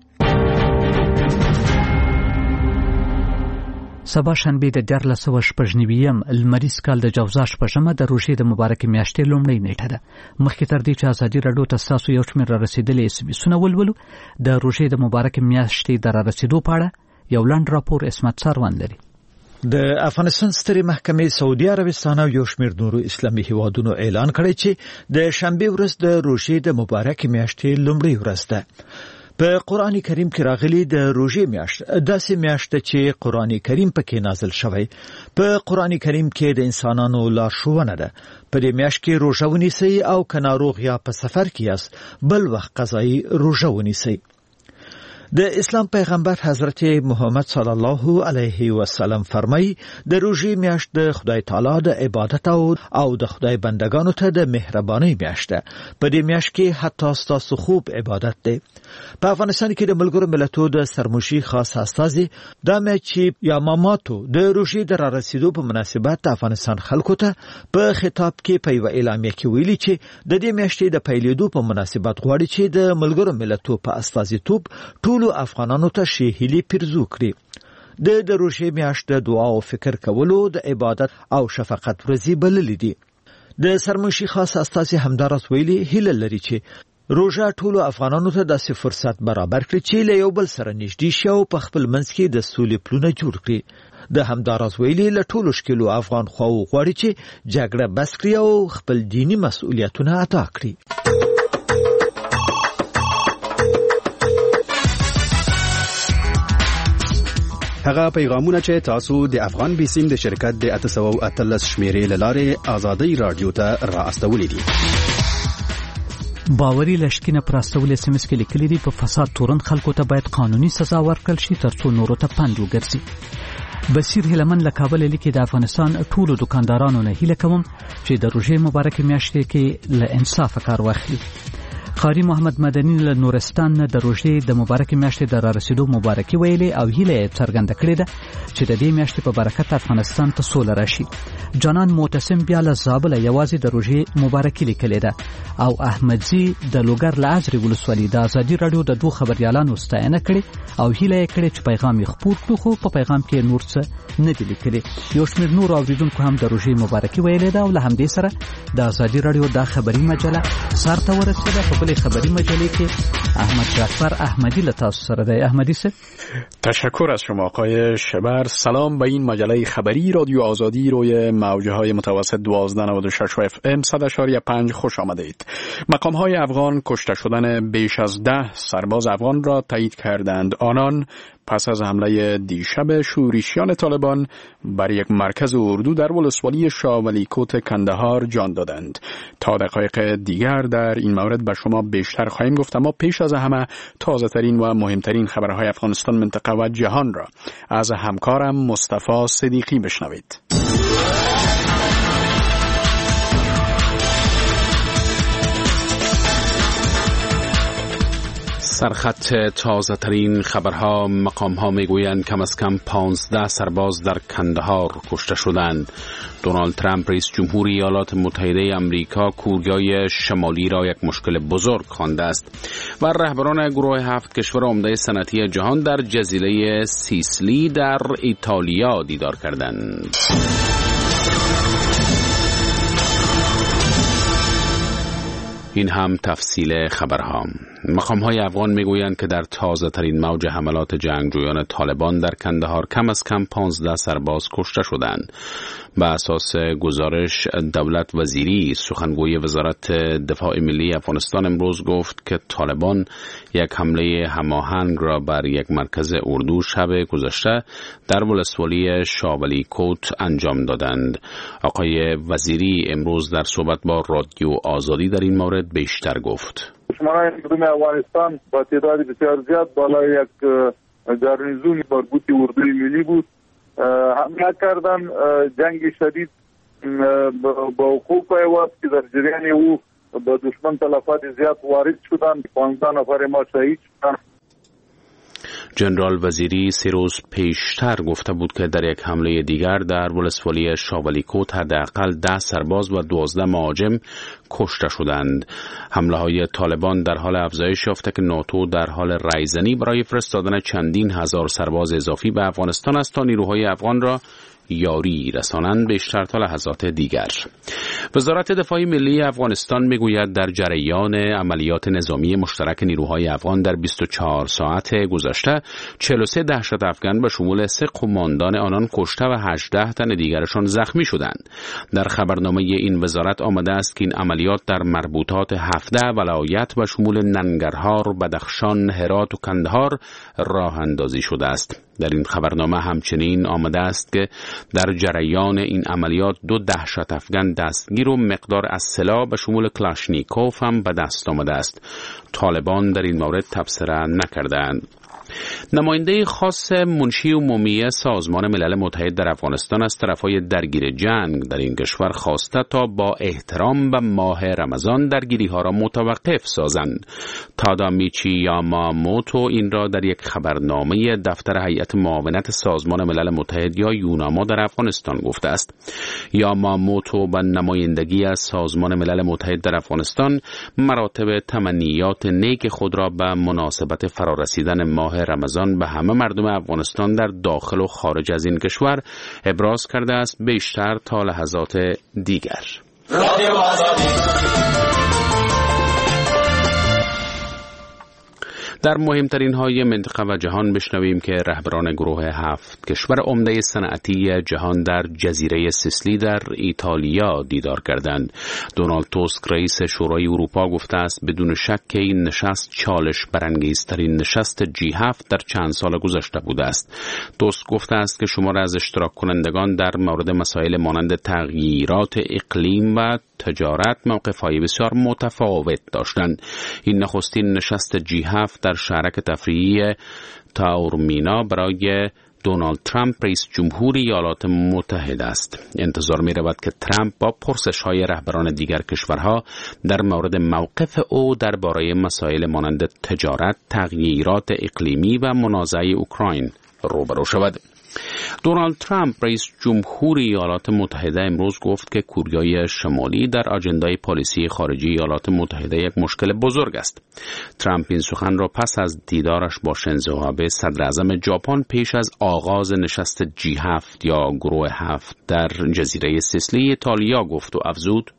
سبا شنبه د 1490 لمریز کال د جوزا شپږمه د روژې د مبارکې میاشتې لومړۍ نیټه ده. مخکې تر دې چې ازادي راډیو ته ستاسو یو شمېر را رسېدلي SMS-ونه ولولو، د روژې د مبارکې میاشتې د را رسېدو په اړه یو لنډ راپور اسمت ساروان لري. د افغانستان سترې محکمې سعودي عربستان او یو شمېر نورو اسلامي هیوادونو اعلان کړی چې د شنبه ورځ د روژې د مبارکې میاشتې لومړۍ ورځ ده. په قرآن کریم کې راغلي د روژې میاشت داسې میاشت چې قرآن کریم پکې نازل شوی. په قرآن کریم کې د انسانانو لارښوونه ده په دې میاشت کې روژه ونیسئ او که ناروغ یا په سفر کې یاست بل وخت قضایي روژه ونیسئ. د اسلام پیغمبر حضرت محمد صلی الله علیه وسلم فرمایي د روژې میاشت د خدای تعالی د عبادت او د خدای بندگانو ته د مهربانۍ میاشت ده. په دې میاشت کې حتی ستاسو خوب عبادت دی. په افغانستان کې د ملګرو ملتونو د سرمشي خاص استازي د مچي یا ماماتو د روژې د را رسیدو په مناسبت د افغانستان خلکو ته په خطاب کې په یو اعلامیه کې ویلي چې د دې میاشتې د پیلېدو په مناسبت غواړي چې د ملګرو ملتونو په استازیتوب ټولو افغانانو ته شي هیلي پیرزو کړي. د روژې میاشت د دعا او فکر کولو د عبادت او شفقت ورځې بللې دي. د سرمشي خاص استازي همدارس ویلي هیله لري چې روژه ټولو افغانانو ته داسې فرصت برابر کړي چې له یو بل سره نږدې شي او په خپل منځ کې د سولې پلونه جوړ کړي. د همداراز ویلي له ټولو شکلو افغان خواو غواړي چې جګړه بس کړي او خپل دینی مسؤلیتونه ادا کړي. هغه پیغامونه چې تاسو د افغان بیسیم د شرکت د 813 شمیرې لاره آزادۍ رادیو ته را استولې دي. باوري لشکینه پراستول SMS کې لیکلي دي په فساد تورن خلکو ته باید قانوني سزا ورکړل شي ترڅو نورو ته پند وګرځي. بصیر هلمن له کابل لیکي د افغانستان ټولو دکاندارانو نه هیله کوم چې د روژې مبارکې میاشتې کې له انصاف کار واخلي. قاری محمد مدني له نورستان نه د روژې د مبارکې میاشتې د رارسېدو مبارکي ویلې او هیله یې څرګنده کړې ده چې د دې میاشتې په برکت افغانستان ته سوله راشي. جانان معتصم بیا له زابل یوازې د روژې مبارکي لیکلې ده او احمدزي د لوګر له ازرې ولسوالۍ د ازادي رادیو د دوه خبريالانو ستاینه کړې او هیله یې کړې چې پیغام یې خپور کړو خو په پیغام کې نور څه نه دي لیکلي. یو شمېر نور اوریدونکو هم د روژې مبارکي ویلې ده او له همدې سره د ازادي رادیو د خبري مجله سر ته ورسېده. په بلې خبري مجله کې احمد جعفر احمدی له تاسو سره دی. احمدی سه تشکر از شما آقای شبر. سلام به این مجله خبری رادیو آزادی روی موجهای متوسط 1296 FM 100.5 خوش آمدید. مقام‌های افغان کشته شدن بیش از 10 سرباز افغان را تایید کردند. آنان پس از حمله دیشب شورشیان طالبان بر یک مرکز اردو در ولسوالی شاولیکوت کندهار جان دادند. تا دقایق دیگر در این مورد به شما بیشتر خواهیم گفت، اما پیش از همه تازه ترین و مهمترین خبرهای افغانستان، منطقه و جهان را از همکارم مصطفی صدیقی بشنوید. سرخط تازه ترین خبرها، مقام ها میگویند کم از کم 15 سرباز در کندهار کشته شدند. دونالد ترامپ رئیس جمهور ایالات متحده آمریکا کوریا شمالی را یک مشکل بزرگ خوانده است و رهبران گروه 7 کشور عمده صنعتی جهان در جزیره سیسیلی در ایتالیا دیدار کردند. این هم تفصیل خبرها. مقام‌های افغان میگویند که در تازه ترین موج حملات جنگجویان طالبان در کندهار کم از کم 15 سرباز کشته شدند. به اساس گزارش دولت وزیری، سخنگوی وزارت دفاع ملی افغانستان امروز گفت که طالبان یک حمله هماهنگ را بر یک مرکز اردو شب گذشته در ولسوالی شاولیکوت انجام دادند. آقای وزیری امروز در صحبت با رادیو آزادی در این مورد بیشتر گفت. دشمنان مردم افغانستان با تعداد بسیار زیاد بالای یک گارنیزون مربوطی اردوی ملی بود حمله کردن. جنگ شدید با وقوع پیوست که در جریان او با دشمن تلفات زیاد وارد شدند. 15 نفر ما شهید شدند. جنرال وزیری 3 روز پیشتر گفته بود که در یک حمله دیگر در ولسوالی شاولیکوت حداقل 10 سرباز و 12 مهاجم کشته شدند. حمله های طالبان در حال افزایش یافته که ناتو در حال رایزنی برای فرستادن چندین هزار سرباز اضافی به افغانستان است تا نیروهای افغان را یاری رسانند. بیشتر تا لحظات دیگر. وزارت دفاع ملی افغانستان میگوید در جریان عملیات نظامی مشترک نیروهای افغان در 24 ساعت گذشته 43 دهشت افغان به شمول 3 قماندان آنان کشته و 18 تن دیگرشان زخمی شدند. در خبرنامه این وزارت آمده است که این عملیات در مربوطات 17 ولایت به شمول ننگرهار، بدخشان، هرات و کندهار راه اندازی شده است. در این خبرنامه همچنین آمده است که در جریان این عملیات 2 دهشت افغان دستگیر و مقدار از سلاح به شمول کلاشنیکوف هم به دست آمده است. طالبان در این مورد تبصره نکردند. نماینده خاص منشی عمومی سازمان ملل متحد در افغانستان از طرفهای درگیر جنگ در این کشور خواسته تا با احترام به ماه رمضان درگیری‌ها را متوقف سازند. تادامیچی یاماموتو این را در یک خبرنامه دفتر هیئت معاونت سازمان ملل متحد یا یوناما در افغانستان گفته است. یاماموتو به نمایندگی از سازمان ملل متحد در افغانستان مراتب تمنیات نیک خود را به مناسبت فرارسیدن ماه رمضان به همه مردم افغانستان در داخل و خارج از این کشور ابراز کرده است. بیشتر تا لحظات دیگر. در مهمترین های منطقه و جهان بشنویم که رهبران گروه 7 کشور عمده صنعتی جهان در جزیره سیسیلی در ایتالیا دیدار کردند. دونالد توسک رئیس شورای اروپا گفته است بدون شک که این نشست چالش برانگیزترین نشست G7 در چند سال گذشته بوده است. توسک گفته است که شمار از اشتراک کنندگان در مورد مسائل مانند تغییرات اقلیم و تجارت موقف‌های بسیار متفاوت داشتند. این نخستین نشست G7 در شهرک تفریحی تاورمینا برای دونالد ترامپ رئیس جمهوری ایالات متحده است. انتظار می رود که ترامپ با پرسش‌های رهبران دیگر کشورها در مورد موقف او درباره مسائل مانند تجارت، تغییرات اقلیمی و منازعه اوکراین روبرو شود. دونالد ترامپ رئیس جمهوری ایالات متحده امروز گفت که کوریای شمالی در آجندای پالیسی خارجی ایالات متحده یک مشکل بزرگ است. ترامپ این سخن را پس از دیدارش با شینزو آبه صدر اعظم ژاپن پیش از آغاز نشست G7 یا گروه 7 در جزیره سیسیلی ایتالیا گفت و افزود: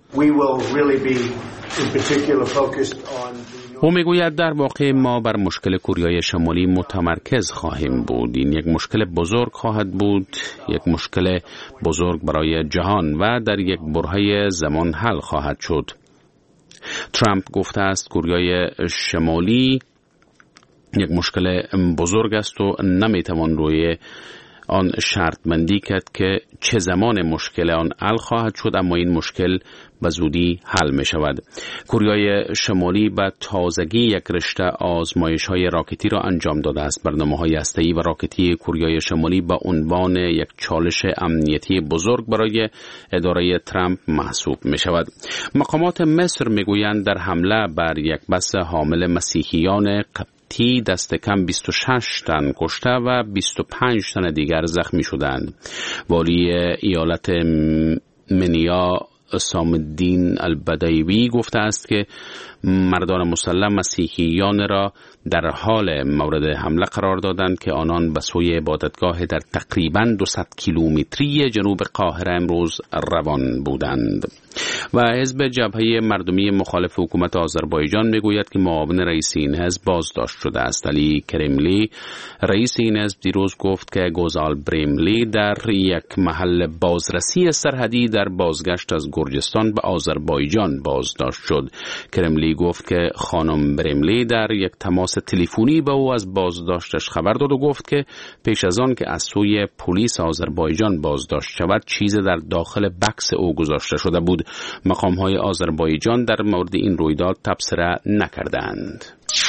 او میگوید در واقع ما بر مشکل کوریای شمالی متمرکز خواهیم بود. این یک مشکل بزرگ خواهد بود، یک مشکل بزرگ برای جهان و در یک برهه زمان حل خواهد شد. ترامپ گفته است کوریای شمالی یک مشکل بزرگ است و نمیتوان روی آن شرط بندی کرد که چه زمان مشکل آن حل خواهد شد، اما این مشکل به زودی حل می شود. کوریای شمالی به تازگی یک رشته آزمایش‌های راکتی را انجام داده است. برنامه‌های هسته‌ای و راکتی کوریای شمالی به عنوان یک چالش امنیتی بزرگ برای اداره ترامپ محسوب می شود. مقامات مصر می گویند در حمله بر یک بس حامل مسیحیان دست کم 26 تن کشته و 25 تن دیگر زخمی شدند. والی ایالت منیا سام الدین البدوی گفته است که مردان مسلح مسیحیان را در حال مورد حمله قرار دادند که آنان به سوی عبادتگاه در تقریباً 200 کیلومتری جنوب قاهره امروز روان بودند. و حزب جبهه مردمی مخالف حکومت آذربایجان میگوید که معاون رئیس این حزب بازداشت شده است. علی کرملی رئیس این حزب دیروز گفت که گوزال بریملی در یک محل بازرسی سرحدی در بازگشت از گرجستان به آذربایجان بازداشت شد. کرملی گفت که خانم بریملی در یک تماس تلفنی به او از بازداشتش خبر داد و گفت که پیش از آن که از سوی پلیس آذربایجان بازداشت شود چیزی در داخل بکس او گذاشته شده بود. مقام‌های آذربایجان در مورد این رویداد تبصره نکردند.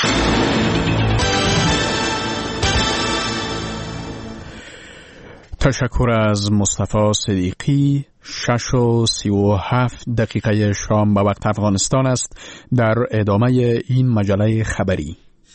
تشکر از مصطفی صدیقی. 6:37 شام به وقت افغانستان است. در ادامه این مجله خبری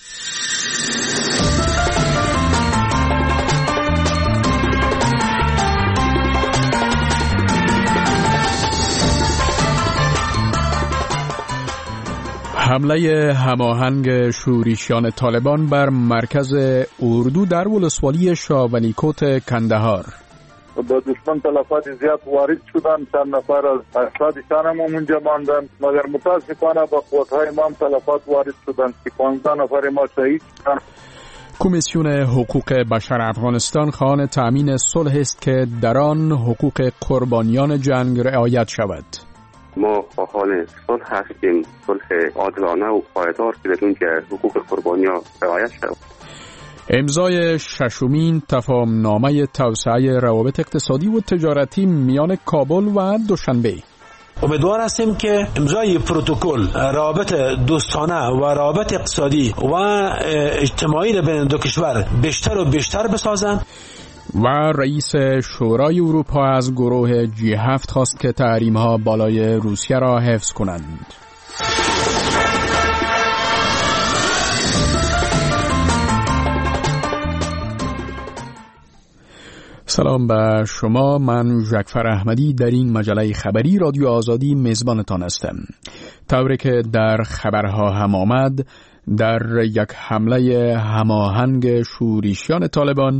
حمله هماهنگ شورشیان طالبان بر مرکز اردو در ولسوالی شاولیکوت کندهار. با دشمن تلفات زیاد وارد شدند، چند نفر از افرادشان هم اونجا ماندند، مگر متاسفانه با قوت‌های ما تلفات وارد شدند که 15 نفر ما شهید شدند. کمیسیون حقوق بشر افغانستان خواهان تأمین صلح است که در آن حقوق قربانیان جنگ رعایت شود. ما خواهان صلح هستیم، صلح عادلانه و پایدار که بدون که حقوق قربانیان رعایت شود. امضای ششمین تفاهمنامه توسعه روابط اقتصادی و تجارتی میان کابل و دوشنبه. امیدوار هستیم که امضای پروتکل روابط دوستانه و روابط اقتصادی و اجتماعی بین دو کشور بیشتر و بیشتر بسازند. و رئیس شورای اروپا از گروه G7 خواست که تحریم‌ها بالای روسیه را حفظ کنند. سلام به شما، من جعفر احمدی در این مجله خبری رادیو آزادی میزبانتان هستم. طوری که در خبرها هم آمد، در یک حمله هماهنگ شورشیان طالبان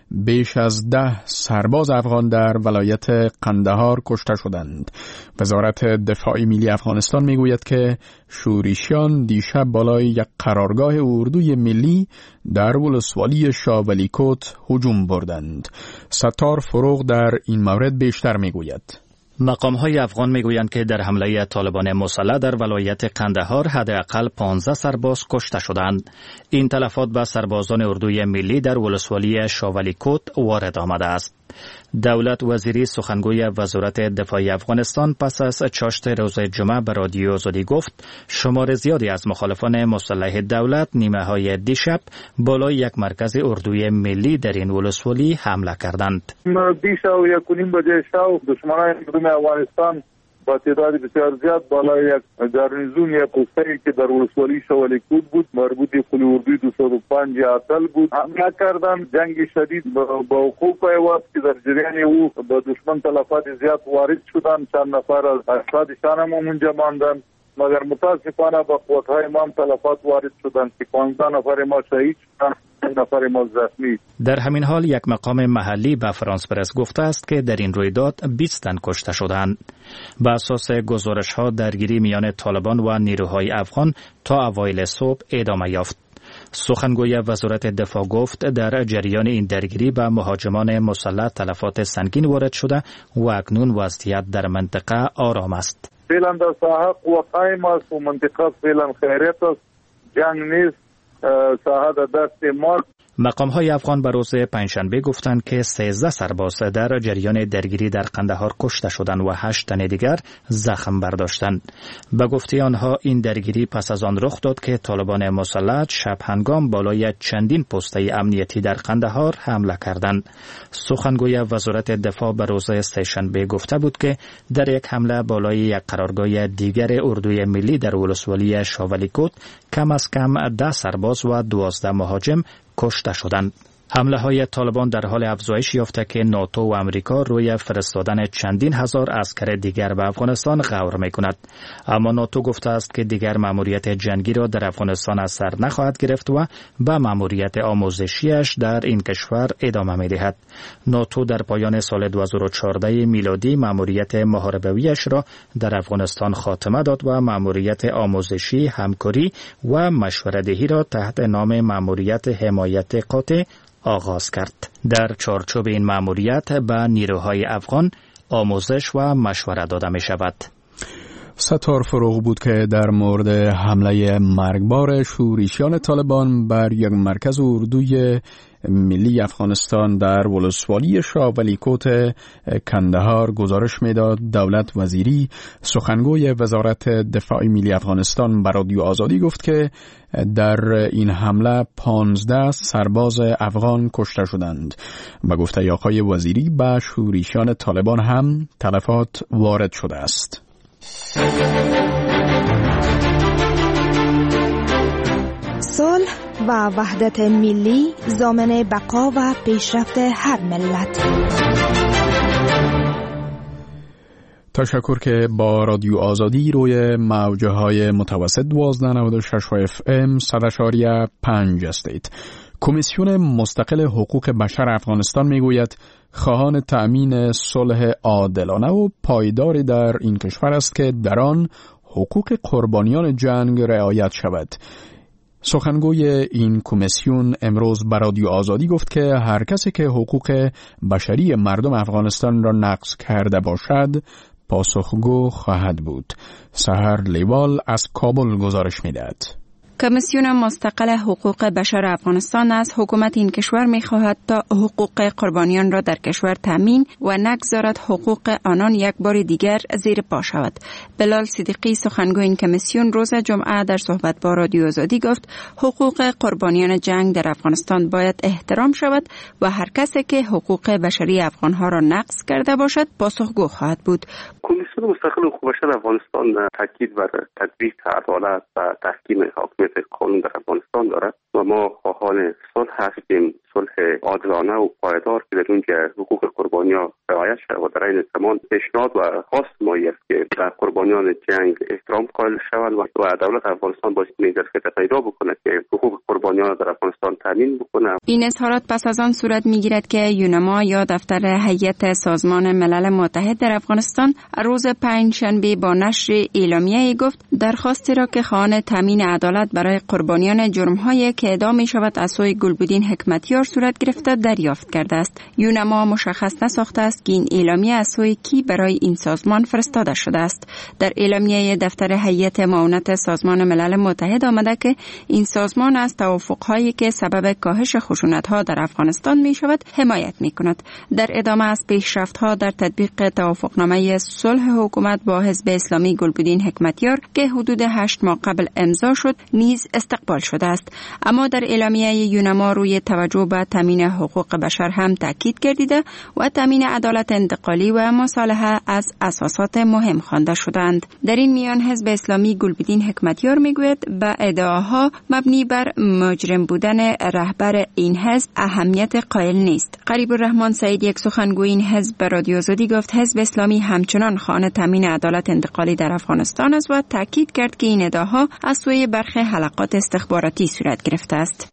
بیش از 10 سرباز افغان در ولایت قندهار کشته شدند. وزارت دفاع ملی افغانستان میگوید که شورشیان دیشب بالای یک قرارگاه اردوی ملی در ولسوالی شاولیکوت هجوم بردند. ستار فروغ در این مورد بیشتر میگوید. مقام‌های افغان میگویند که در حمله طالبان مسلح در ولایت قندهار حداقل 15 سرباز کشته شدند. این تلفات به سربازان اردوی ملی در ولسوالی شاولیکوت وارد آمده است. دولت وزیری سخنگوی وزارت دفاع افغانستان پس از چاشت روز جمعه به رادیو آزادی گفت شمار زیادی از مخالفان مسلح دولت نیمه های دیشب بالای یک مرکز اردوی ملی در این ولسوالی حمله کردند. دیشب 1:30 بجه شب دشمنان اردوی افغانستان با تعداد بسیار زیاد بالای یک گارنیزون یا پسته‌ای که در ولسوالی شاولیکوت بود مربوط به قول اردوی 205 اتل بود حمله کردند. جنگ شدید با وقوع پیوست که در جریان او با دشمن تلفات زیاد وارد شدند. چند نفر از افرادشان هم اونجا ماندند، مگر متاسفانه با قوت‌های ما تلفات وارد شدند که 15 نفر ما شهید شدند، نفر ما زخمی. در همین حال یک مقام محلی به فرانس پرس گفته است که در این رویداد 20 تن کشته شدند. بر اساس گزارش‌ها درگیری میان طالبان و نیروهای افغان تا اوایل صبح ادامه یافت. سخنگوی وزارت دفاع گفت در جریان این درگیری به مهاجمان مسلح تلفات سنگین وارد شده و اکنون وضعیت در منطقه آرام است. فعلا در ساحه قوت قائم است و منطقه فعلا خیریت است. جنگ نیست، ساحه در دست ما. مقام‌های افغان به روز پنجشنبه گفتند که 13 سرباز در جریان درگیری در قندهار کشته شدند و 8 تن دیگر زخم برداشتند. به گفته آنها این درگیری پس از آن رخ داد که طالبان مسلح شب هنگام بالای چندین پسته امنیتی در قندهار حمله کردند. سخنگوی وزارت دفاع به روز سه‌شنبه گفته بود که در یک حمله بالای یک قرارگاه دیگر اردوی ملی در ولسوالی شاولیکوت کم از کم 10 سرباز و 12 مهاجم کشته شدند. حمله های طالبان در حال افزایش یافته که ناتو و امریکا روی فرستادن چندین هزار عسکر دیگر به افغانستان غور می‌کند. اما ناتو گفته است که دیگر مأموریت جنگی را در افغانستان از سر نخواهد گرفت و به مأموریت آموزشیش در این کشور ادامه می‌دهد. ناتو در پایان سال 2014 میلادی مأموریت محاربویش را در افغانستان خاتمه داد و مأموریت آموزشی، همکاری و مشوره‌دهی را تحت نام مأموریت حمایت قاطع آغاز کرد. در چارچوب این مأموریت به نیروهای افغان آموزش و مشوره داده می شود. ستار فروغ بود که در مورد حمله مرگبار شورشیان طالبان بر یک مرکز اردوی ملی افغانستان در ولسوالی شاولیکوت کندهار گزارش میداد. دولت وزیری سخنگوی وزارت دفاع ملی افغانستان به رادیو آزادی گفت که در این حمله 15 سرباز افغان کشته شدند. به گفته آقای وزیری به شورشیان طالبان هم تلفات وارد شده است. صلح و وحدت ملی ضامن بقا و پیشرفت هر ملت. تشکر که با رادیو آزادی روی موجهای متوسط 1296 FM 100.5 هستید. کمیسیون مستقل حقوق بشر افغانستان میگوید خواهان تأمین صلح عادلانه و پایداری در این کشور است که در آن حقوق قربانیان جنگ رعایت شود. سخنگوی این کمیسیون امروز به رادیو آزادی گفت که هر کسی که حقوق بشری مردم افغانستان را نقض کرده باشد پاسخگو خواهد بود. سحر لیوال از کابل گزارش می‌دهد. کمیسیون مستقل حقوق بشر افغانستان از حکومت این کشور می‌خواهد تا حقوق قربانیان را در کشور تامین و نگذارد حقوق آنان یک بار دیگر زیر پا شود. بلال صدیقی سخنگوی این کمیسیون روز جمعه در صحبت با رادیو آزادی گفت حقوق قربانیان جنگ در افغانستان باید احترام شود و هر کسی که حقوق بشری افغانها را نقض کرده باشد پاسخگو خواهد بود. کمیسیون مستقل حقوق بشر افغانستان تاکید بر تطبیق عدالت و تحکیم حاکمیت قانون در افغانستان دارد و ما خواهان صلح هستیم. صلح عادلانه و پایدار که در اونجا حقوق قربانیان رعایت شود و در این زمان پیشنهاد و خواست مایی است که در قربانیان جنگ احترام قائل شود و دولت افغانستان باید ظرفیت پیدا بکنه که حقوق قربانیان در افغانستان تامین بکنه. این اظهارات پس از آن صورت میگیرد که یونما یا دفتر هیئت سازمان ملل متحد در افغانستان روز پنجشنبه با نشر اعلامیه‌ای گفت درخواستی را که خواهان تامین عدالت برای قربانیان جرم‌های که اعدام می‌شود از سوی گلبدین حکمتیار صورت گرفته دریافت کرده است. یونما مشخص نساخته است که این اعلامیه از سوی کی برای این سازمان فرستاده شده است. در اعلامیه دفتر هیئت معاونت سازمان ملل متحد آمده که این سازمان از توافق‌هایی که سبب کاهش خشونت‌ها در افغانستان می‌شود حمایت می‌کند. در ادامه از پیشرفت‌ها در تطبیق توافقنامه صلح حکومت با حزب اسلامی گلبدین حکمتیار که حدود 8 ماه قبل امضا شد نیز استقبال شده است. اما در اعلامیه یونما روی توجه به تامین حقوق بشر هم تاکید گردیده و تامین عدالت انتقالی و مصالحه از اساسات مهم خوانده شدند. در این میان حزب اسلامی گلبدین حکمتیار میگوید به ادعاها مبنی بر مجرم بودن رهبر این حزب اهمیت قائل نیست. قریب الرحمن سعید یک سخنگوی این حزب به رادیو آزادی گفت حزب اسلامی همچنان خواهان تامین عدالت انتقالی در افغانستان است و تاکید کرد که این ادعاها از سوی برخی حلقات استخباراتی صورت گرفته است.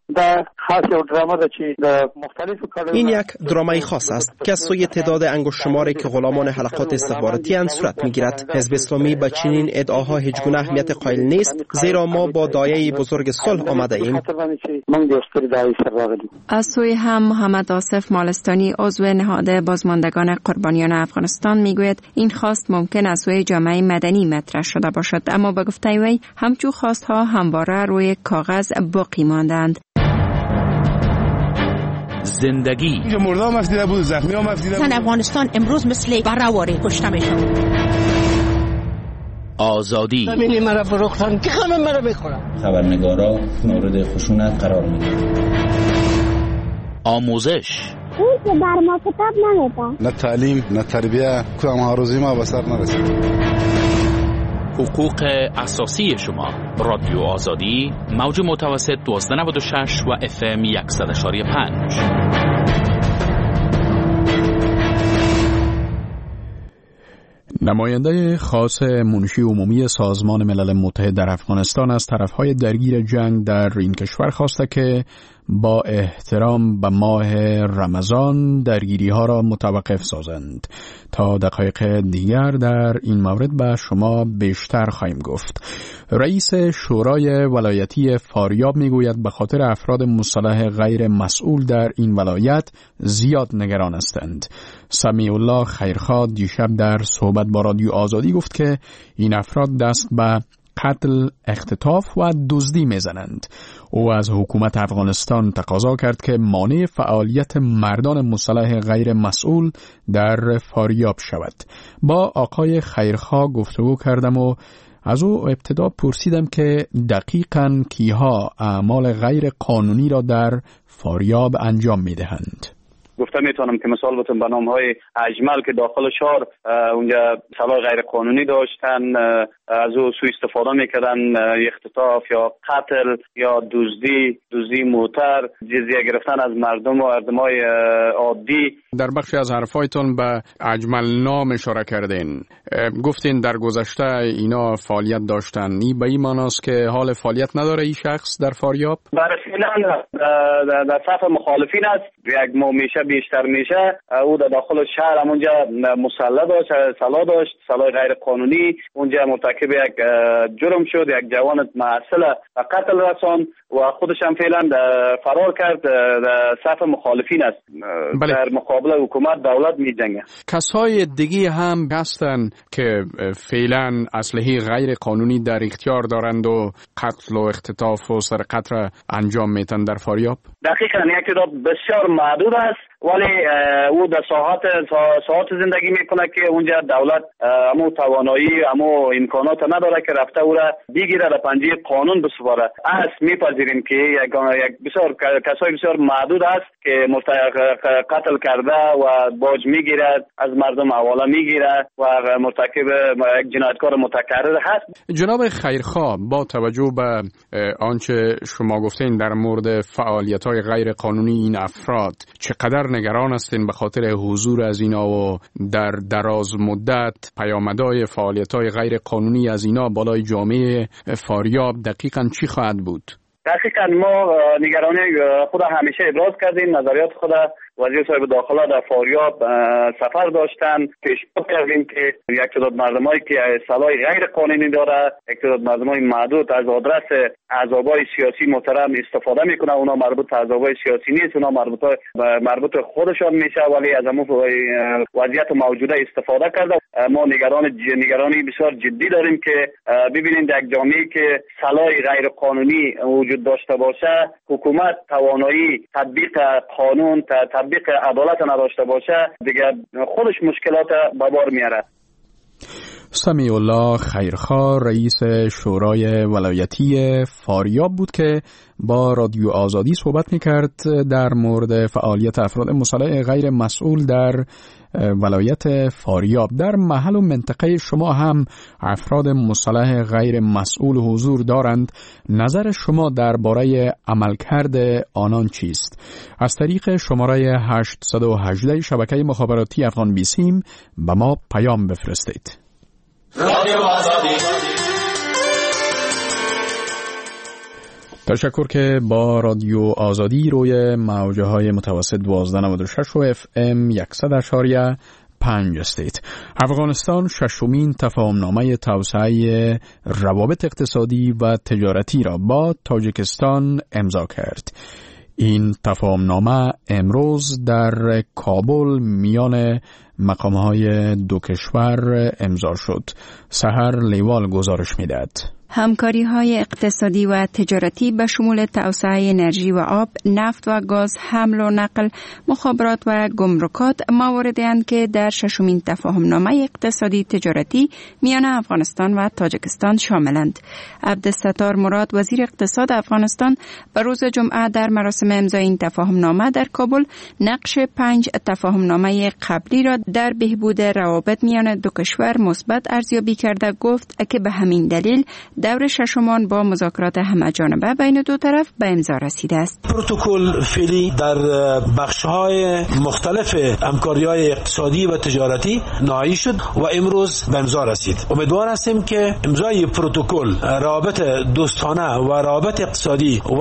این یک درامای خاص است که از سوی تعداد انگشت شماری که غلامان حلقات استخباراتی اند صورت میگیرد. حزب اسلامی به چنین ادعاها هیچ گونه اهمیت قائل نیست، زیرا ما با دایه بزرگ صلح آمده ایم. از سوی هم محمد آصف مالستانی عضو نهاد بازماندگان قربانیان افغانستان میگوید این خواست ممکن از سوی جامعه مدنی مطرح شده باشد، اما به گفته وی همچون خواستها همواره روی کاغذ باقی ماندند. زندگی اینجا مردا هم افدیده بود، زخمی هم افدیده بود. افغانستان امروز مثل برآواره کشته میشن. آزادی همینی مرا فروختن که همه مرا بخورن. خبرنگارا مورد خشونت قرار میگیرن. آموزش اون که بر ما کتاب نمیده. نه تعلیم نه تربیه کدام هروزی ما به سر نرسید. حقوق اساسی شما. رادیو آزادی موج متوسط 1296 و FM 100.5. نماینده خاص منشی عمومی سازمان ملل متحد در افغانستان از طرفهای درگیر جنگ در این کشور خواسته که با احترام به ماه رمضان درگیری ها را متوقف سازند. تا دقایق دیگر در این مورد به شما بیشتر خواهیم گفت. رئیس شورای ولایتی فاریاب میگوید به خاطر افراد مسلح غیر مسئول در این ولایت زیاد نگران هستند. سمیع الله خیرخواه دیشب در صحبت با رادیو آزادی گفت که این افراد دست به قتل، اختطاف و دزدی میزنند. او از حکومت افغانستان تقاضا کرد که مانع فعالیت مردان مسلح غیر مسئول در فاریاب شود. با آقای خیرخواه گفتگو کردم و از او ابتدا پرسیدم که دقیقاً کیها اعمال غیر قانونی را در فاریاب انجام میدهند. گفته میتونم که مثال بتونم به نام‌های اجمل که داخل شهر اونجا سلاح غیر قانونی داشتن، از او سوء استفاده میکردن، اختطاف یا قتل یا دزدی موتر، جزیه گرفتن از مردم و اردمای عادی. در بخشی از حرفایتون به اجمل نام اشاره کردین. گفتین در گذشته اینا فعالیت داشتن. به این معناست که حال فعالیت نداره این شخص در فاریاب؟ برای در صف مخالفین است. یک ماه میشه بیشتر میشه او در داخل شهر همونجا مسلح داشت، سلاح غیر قانونی، اونجا مرتکب یک جرم شد، یک جوان معسل و قتل رساند و خودش هم فعلا فرار کرد. در صف مخالفین است. بله. در مقابل حکومت دولت میجنگه. کسای دیگه هم هستن که فعلا اسلحه غیر قانونی در اختیار دارند و قتل و اختطاف و سرقت را انجام میتن در فاریاب؟ دقیقاً یک تعداد بسیار محدود است ولی او در ساعات زندگی میکنه که اونجا دولت همو توانایی همو امکانات نداره که رفته او را بگیره در پنجه قانون بسپاره. از میپذیریم که یک بسیار کسای بسیار محدود است که قتل کرده و باج میگیرد، از مردم حواله میگیرد و مرتکب یک جنایتکار متکرر هست. جناب خیرخواه، با توجه به آنچه شما گفتین در مورد فعالیت‌های غیر قانونی این افراد، چقدر نگران هستین به خاطر حضور از اینا و در دراز مدت پیامدهای فعالیت‌های غیر قانونی از اینا بالای جامعه فاریاب دقیقاً چی خواهد بود؟ دقیقاً ما نگرانی خود همیشه ابراز کردیم، نظریات خود وزیر صاحب داخله در فاریاب سفر داشتن، پیشنهاد کردیم که یک تعداد مردمایی که سلاح غیر قانونی داره، یک تعداد مردمای محدود از آدرس احزابای سیاسی محترم استفاده میکنه. اونا مربوط به احزابای سیاسی نیست، اونا مربوط خودشان میشه، ولی از همون وضعیت موجوده استفاده کرده. ما نگرانی بسیار جدی داریم که ببینید یک جامعه‌ای که سلاح غیر قانونی وجود داشته باشه، حکومت توانایی تطبیق قانون تطبیق عدالت نداشته باشه، دیگه خودش مشکلات به بار میاره. سمیع الله خیرخواه، رئیس شورای ولایتی فاریاب بود که با رادیو آزادی صحبت میکرد در مورد فعالیت افراد مسلح غیر مسئول در ولایت فاریاب. در محل و منطقه شما هم افراد مسلح غیر مسئول حضور دارند. نظر شما درباره عملکرد آنان چیست؟ از طریق شماره 818 شبکه مخابراتی افغان بیسیم به ما پیام بفرستید. رادیو آزادی. تشکر که با رادیو آزادی روی موجهای متوسط 1296 و FM 100.5 هستید. افغانستان ششمین تفاهمنامه توسعه روابط اقتصادی و تجارتی را با تاجیکستان امضا کرد. این تفاهمنامه امروز در کابل میان مقامهای دو کشور امضا شد. سحر لیوال گزارش میدهد. همکاری‌های اقتصادی و تجارتی به شمول توسعه انرژی و آب، نفت و گاز، حمل و نقل، مخابرات و گمرکات مواردی اند که در ششمین تفاهمنامه اقتصادی تجارتی میان افغانستان و تاجیکستان شاملند. عبدالستار مراد، وزیر اقتصاد افغانستان، به روز جمعه در مراسم امضای این تفاهمنامه در کابل نقش 5 تفاهمنامه قبلی را در بهبود روابط میان دو کشور مثبت ارزیابی کرده گفت که به همین دلیل دور ششمان با مذاکرات همه‌جانبه بین دو طرف به امضا رسیده است. پروتکل فعلی در بخش‌های مختلف همکاری‌های اقتصادی و تجارتی نهایی شد و امروز به امضا رسید. امیدوار هستیم که امضای پروتکل روابط دوستانه و روابط اقتصادی و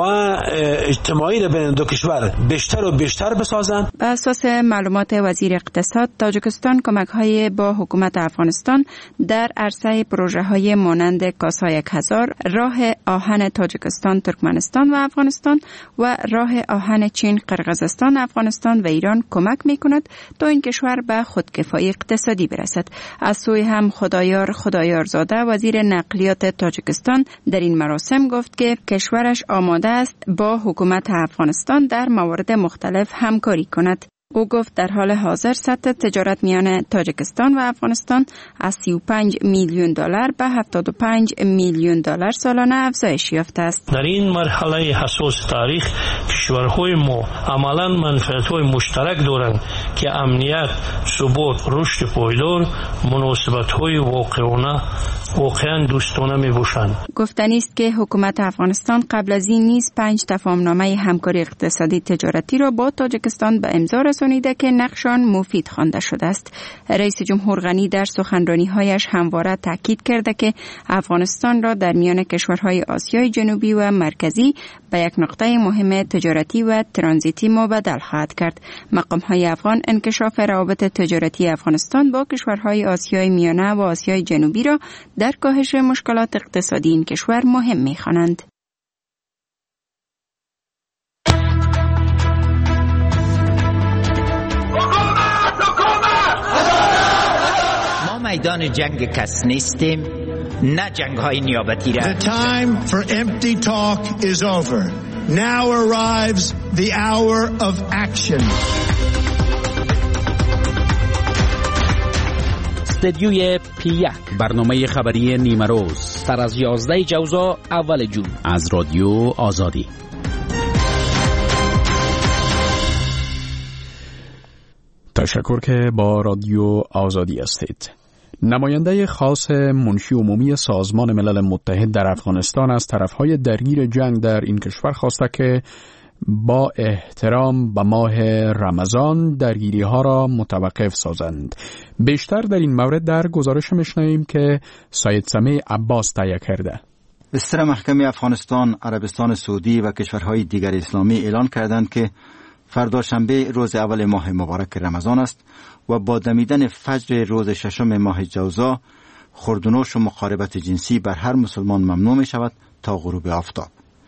اجتماعی بین دو کشور بیشتر و بیشتر بسازند. بر اساس معلومات وزیر اقتصاد، تاجیکستان کمک‌های با حکومت افغانستان در عرصه پروژه‌های مانند کاسای 1000، راه آهن تاجیکستان، ترکمنستان و افغانستان و راه آهن چین، قرقیزستان، افغانستان و ایران کمک می‌کند تا این کشور به خودکفایی اقتصادی برسد. از سوی هم خدایارزاده، وزیر نقلیات تاجیکستان، در این مراسم گفت که کشورش آماده است با حکومت افغانستان در موارد مختلف همکاری کند. او گفت در حال حاضر سطح تجارت میان تاجیکستان و افغانستان از 35 میلیون دلار به 75 میلیون دلار سالانه افزایش یافته است. در این مرحله حساس تاریخ کشورهای ما عملاً منفعت‌های مشترک دارند که امنیت، ثبات، رشد پایدار، مناسبت‌های واقعاً دوستانه می‌باشند. گفتنی است که حکومت افغانستان قبل از این نیز 5 تفاهمنامه همکاری اقتصادی تجارتی را با تاجیکستان به امضا رسانیده که نقشان مفید خوانده شده است. رئیس جمهور غنی در سخنرانی‌هایش همواره تاکید کرده که افغانستان را در میان کشورهای آسیای جنوبی و مرکزی به یک نقطه مهم تجارتی و ترانزیتی مبدل خواهد کرد. مقام‌های افغان انکشاف روابط تجارتی افغانستان با کشورهای آسیای میانه و آسیای جنوبی را در کاهش مشکلات اقتصادی این کشور مهم می‌خوانند. ما میدان جنگ کس نیستیم، نه جنگ‌های نیابتی را. The time for empty talk is over. Now arrives the hour of action. استدیوی P1 برنامه خبری نیمه روز سر از 11 جوزا اول جون از رادیو آزادی. تشکر که با رادیو آزادی هستید. نماینده خاص منشی عمومی سازمان ملل متحد در افغانستان از طرفهای درگیر جنگ در این کشور خواسته که با احترام به ماه رمضان درگیری ها را متوقف سازند. بیشتر در این مورد در گزارش میشنویم که سید سمیع عباس تهیه کرده. بستر محکمه افغانستان، عربستان سعودی و کشورهای دیگر اسلامی اعلان کردند که فردا شنبه روز اول ماه مبارک رمضان است و با دمیدن فجر روز ششم ماه جوزا خوردنوش و مقاربت جنسی بر هر مسلمان ممنوع می شود تا غروب آفتاب.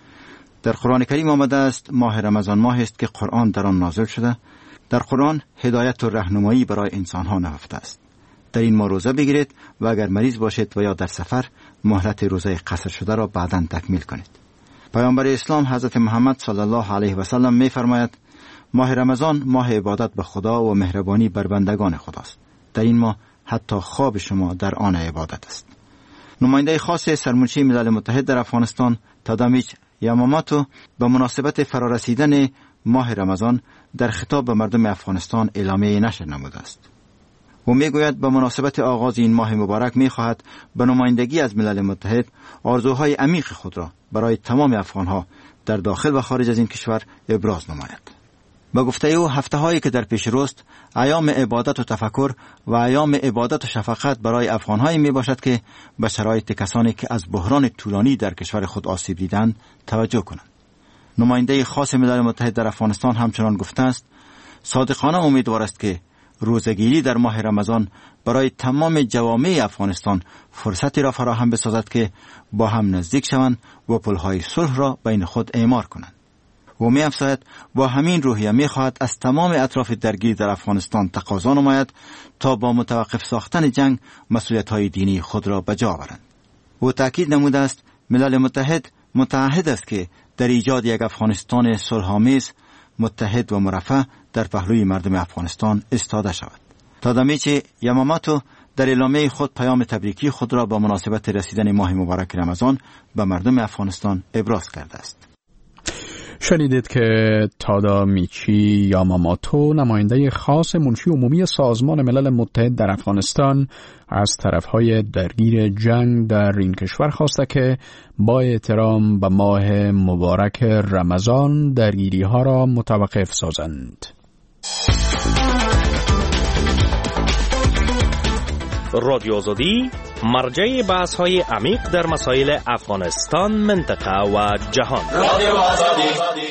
در قرآن کریم آمده است ماه رمضان ماه است که قرآن در آن نازل شده. در قرآن هدایت و راهنمایی برای انسانها نهفته است. در این ماه روزه بگیرید و اگر مریض باشید و یا در سفر مهلت روزه قصر شده را بعداً تکمیل کنید. پیامبر اسلام حضرت محمد صلی الله علیه و سلم می فرماید ماه رمضان ماه عبادت به خدا و مهربانی بر بندگان خداست. در این ماه حتی خواب شما در آن عبادت است. نماینده خاص سرمنشی ملل متحد در افغانستان تادامیچ یاماماتو به مناسبت فرارسیدن ماه رمضان در خطاب به مردم افغانستان اعلامیه نشر نموده است. و میگوید به مناسبت آغاز این ماه مبارک میخواهد به نمایندگی از ملل متحد آرزوهای عمیق خود را برای تمام افغانها در داخل و خارج از این کشور ابراز نماید. با گفته او هفته هایی که در پیش روست ایام عبادت و تفکر و ایام عبادت و شفقت برای افغانهایی می باشد که به شرایط کسانی که از بحران طولانی در کشور خود آسیب دیدند توجه کنند. نماینده خاص ملل متحد در افغانستان همچنان گفته است صادقانه امیدوار است که روزه‌گیری در ماه رمضان برای تمام جوامع افغانستان فرصتی را فراهم بسازد که با هم نزدیک شوند و پل‌های صلح را بین خود اعمار کنند. و می افزاید با همین روحیه می خواهد از تمام اطراف درگیر در افغانستان تقاضا نماید تا با متوقف ساختن جنگ مسئولیت‌های دینی خود را به جا آورند. او تاکید نموده است ملل متحد متعهد است که در ایجاد یک افغانستان صلح‌آمیز، متحد و مرفه در پهلوی مردم افغانستان ایستاده شود. تادامیچ یاماماتو در اعلامیه خود پیام تبریکی خود را با مناسبت رسیدن ماه مبارک رمضان به مردم افغانستان ابراز کرده است. شنیدید که تادامیچی یاماماتو نماینده خاص منشی عمومی سازمان ملل متحد در افغانستان از طرفهای درگیر جنگ در این کشور خواسته که با احترام به ماه مبارک رمضان درگیری ها را متوقف سازند. رادیو آزادی مرجع بحث های عمیق در مسائل افغانستان، منطقه و جهان. رادیو آزادی.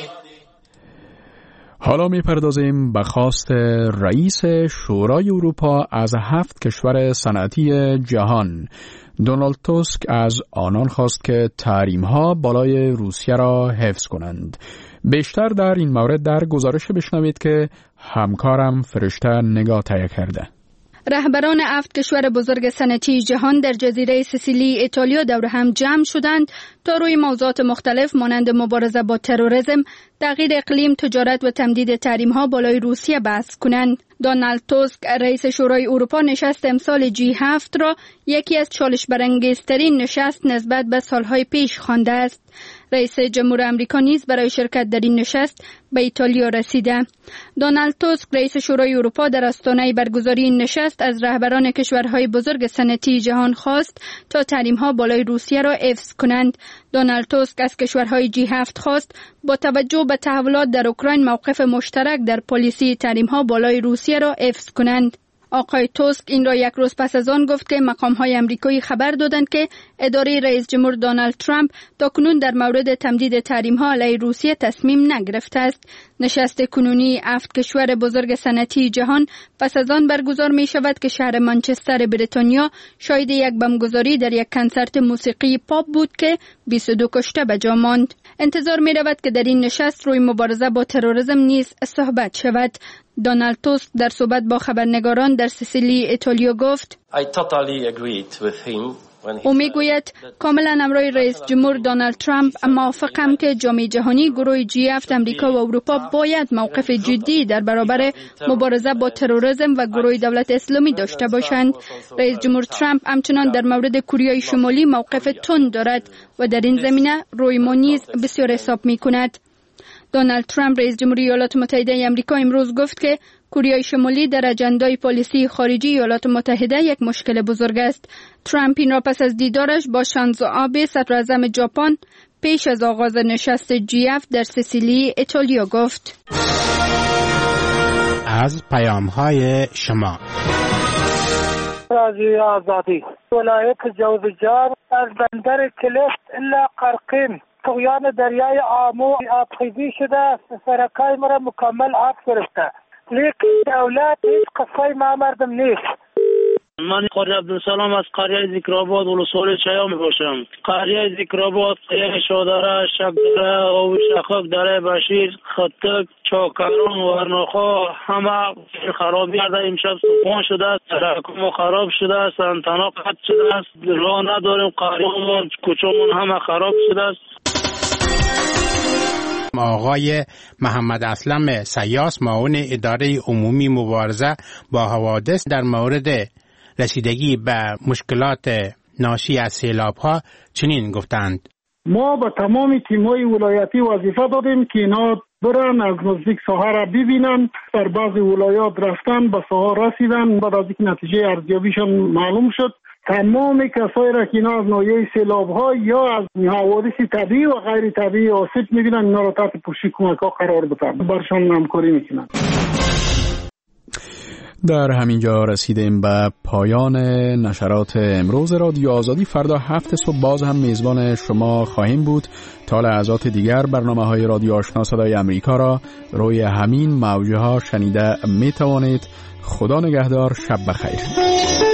حالا می‌پردازیم به خواست رئیس شورای اروپا از 7 کشور صنعتی جهان. دونالد توسک از آنان خواست که تحریم‌ها بالای روسیه را حفظ کنند. بیشتر در این مورد در گزارش بشنوید که همکارم فرشته نگاه تهیه کرده. رهبران 7 کشور بزرگ صنعتی جهان در جزیره سیسیلی ایتالیا دور هم جمع شدند تا روی موضوعات مختلف مانند مبارزه با تروریسم، تغییر اقلیم، تجارت و تمدید تحریم‌ها بالای روسیه بحث کنند. دونالد توسک رئیس شورای اروپا نشست امسال G7 را یکی از چالش برانگیزترین نشست نسبت به سالهای پیش خوانده است. رئیس جمهور آمریکا نیز برای شرکت در این نشست به ایتالیا رسیده. دونالد توسک رئیس شورای اروپا در آستانه برگزاری این نشست از رهبران کشورهای بزرگ صنعتی جهان خواست تا تحریم‌ها بالای روسیه را حفظ کنند. دونالد توسک از کشورهای G7 خواست با توجه به تحولات در اوکراین موقف مشترک در پالیسی تحریم‌ها بالای روسیه را حفظ کنند. آقای توسک این را یک روز پس از آن گفت که مقام‌های آمریکایی خبر دادند که اداره رئیس جمهور دونالد ترامپ تاکنون در مورد تمدید تحریم‌ها علیه روسیه تصمیم نگرفته است. نشست کنونی 7 کشور بزرگ صنعتی جهان پس از آن برگزار می شود که شهر منچستر بریتانیا شاهد یک بمبگذاری در یک کنسرت موسیقی پاپ بود که 22 کشته به جا ماند. انتظار می رود که در این نشست روی مبارزه با تروریسم نیز صحبت شود. دونالد توسک در صحبت با خبرنگاران در سیسیلی ایتالیا گفت: I totally agreed with him او میگوید کاملا همراه رئیس جمهور دونالد ترامپ موافقم که جامعه جهانی، گروه G7 امریکا و اروپا باید موقف جدی در برابر مبارزه با تروریسم و گروه دولت اسلامی داشته باشند. رئیس جمهور ترامپ همچنان در مورد کره شمالی موقف تند دارد و در این زمینه روی ما نیز بسیار حساب میکند. دونالد ترامپ رئیس جمهوری ایالات متحده آمریکا امروز گفت که کره شمالی در اجندای پالیسی خارجی ایالات متحده یک مشکل بزرگ است. ترامپ این را پس از دیدارش با شانزو آبه صدراعظم ژاپن پیش از آغاز نشست G7 در سیسیلی ایتالیا گفت. از پیام‌های شما رادیو آزادی ولایت جوزجان از بندر کلفت الا قرقین طغیان دریای آمو آبخیزی شده، سرکای مرا مکمل آب گرفته، لیکن دولت هیچ قصه ما مردم نیست. من قریه عبدالسلام از قریه ذکرآباد ولسوالی چیا می باشم. قریه ذکرآباد، قریه شادره، شکدره، آب شخک، دره بشیر، خطک، چاکران و ورناخا همه خرابی کرده. امشب طوفان شده است، سرکمون خراب شده است، انتنا قطع شده است، راه نداریم، قریه‌مون کوچه‌مون همه خراب شده است. آقای محمد اسلم سیاس، معاون اداره عمومی مبارزه با حوادث، در مورد رسیدگی به مشکلات ناشی از سیلاب‌ها چنین گفتند: ما با تمام تیم‌های ولایتی وظیفه دادیم که اینا برن از نزدیک ساحه را ببینن. در بعضی ولایات رفتن، به ساحه رسیدن، بعد از اینکه نتیجه ارزیابیشون معلوم شد، تمام کسایی را که اینا از ناحیه سیلاب‌ها یا از حوادث طبیعی و غیر طبیعی آسیب می‌بینن، اینا را تحت پوشش کمک‌ها قرار بدن، برشان همکاری می‌کنن. در همین جا رسیدیم به پایان نشرات امروز رادیو آزادی. فردا 7 صبح باز هم میزبان شما خواهیم بود. تا لحظات دیگر برنامه‌های رادیو آشنا صدای امریکا را روی همین موج‌ها شنیده می‌توانید. خدا نگهدار، شب بخیر.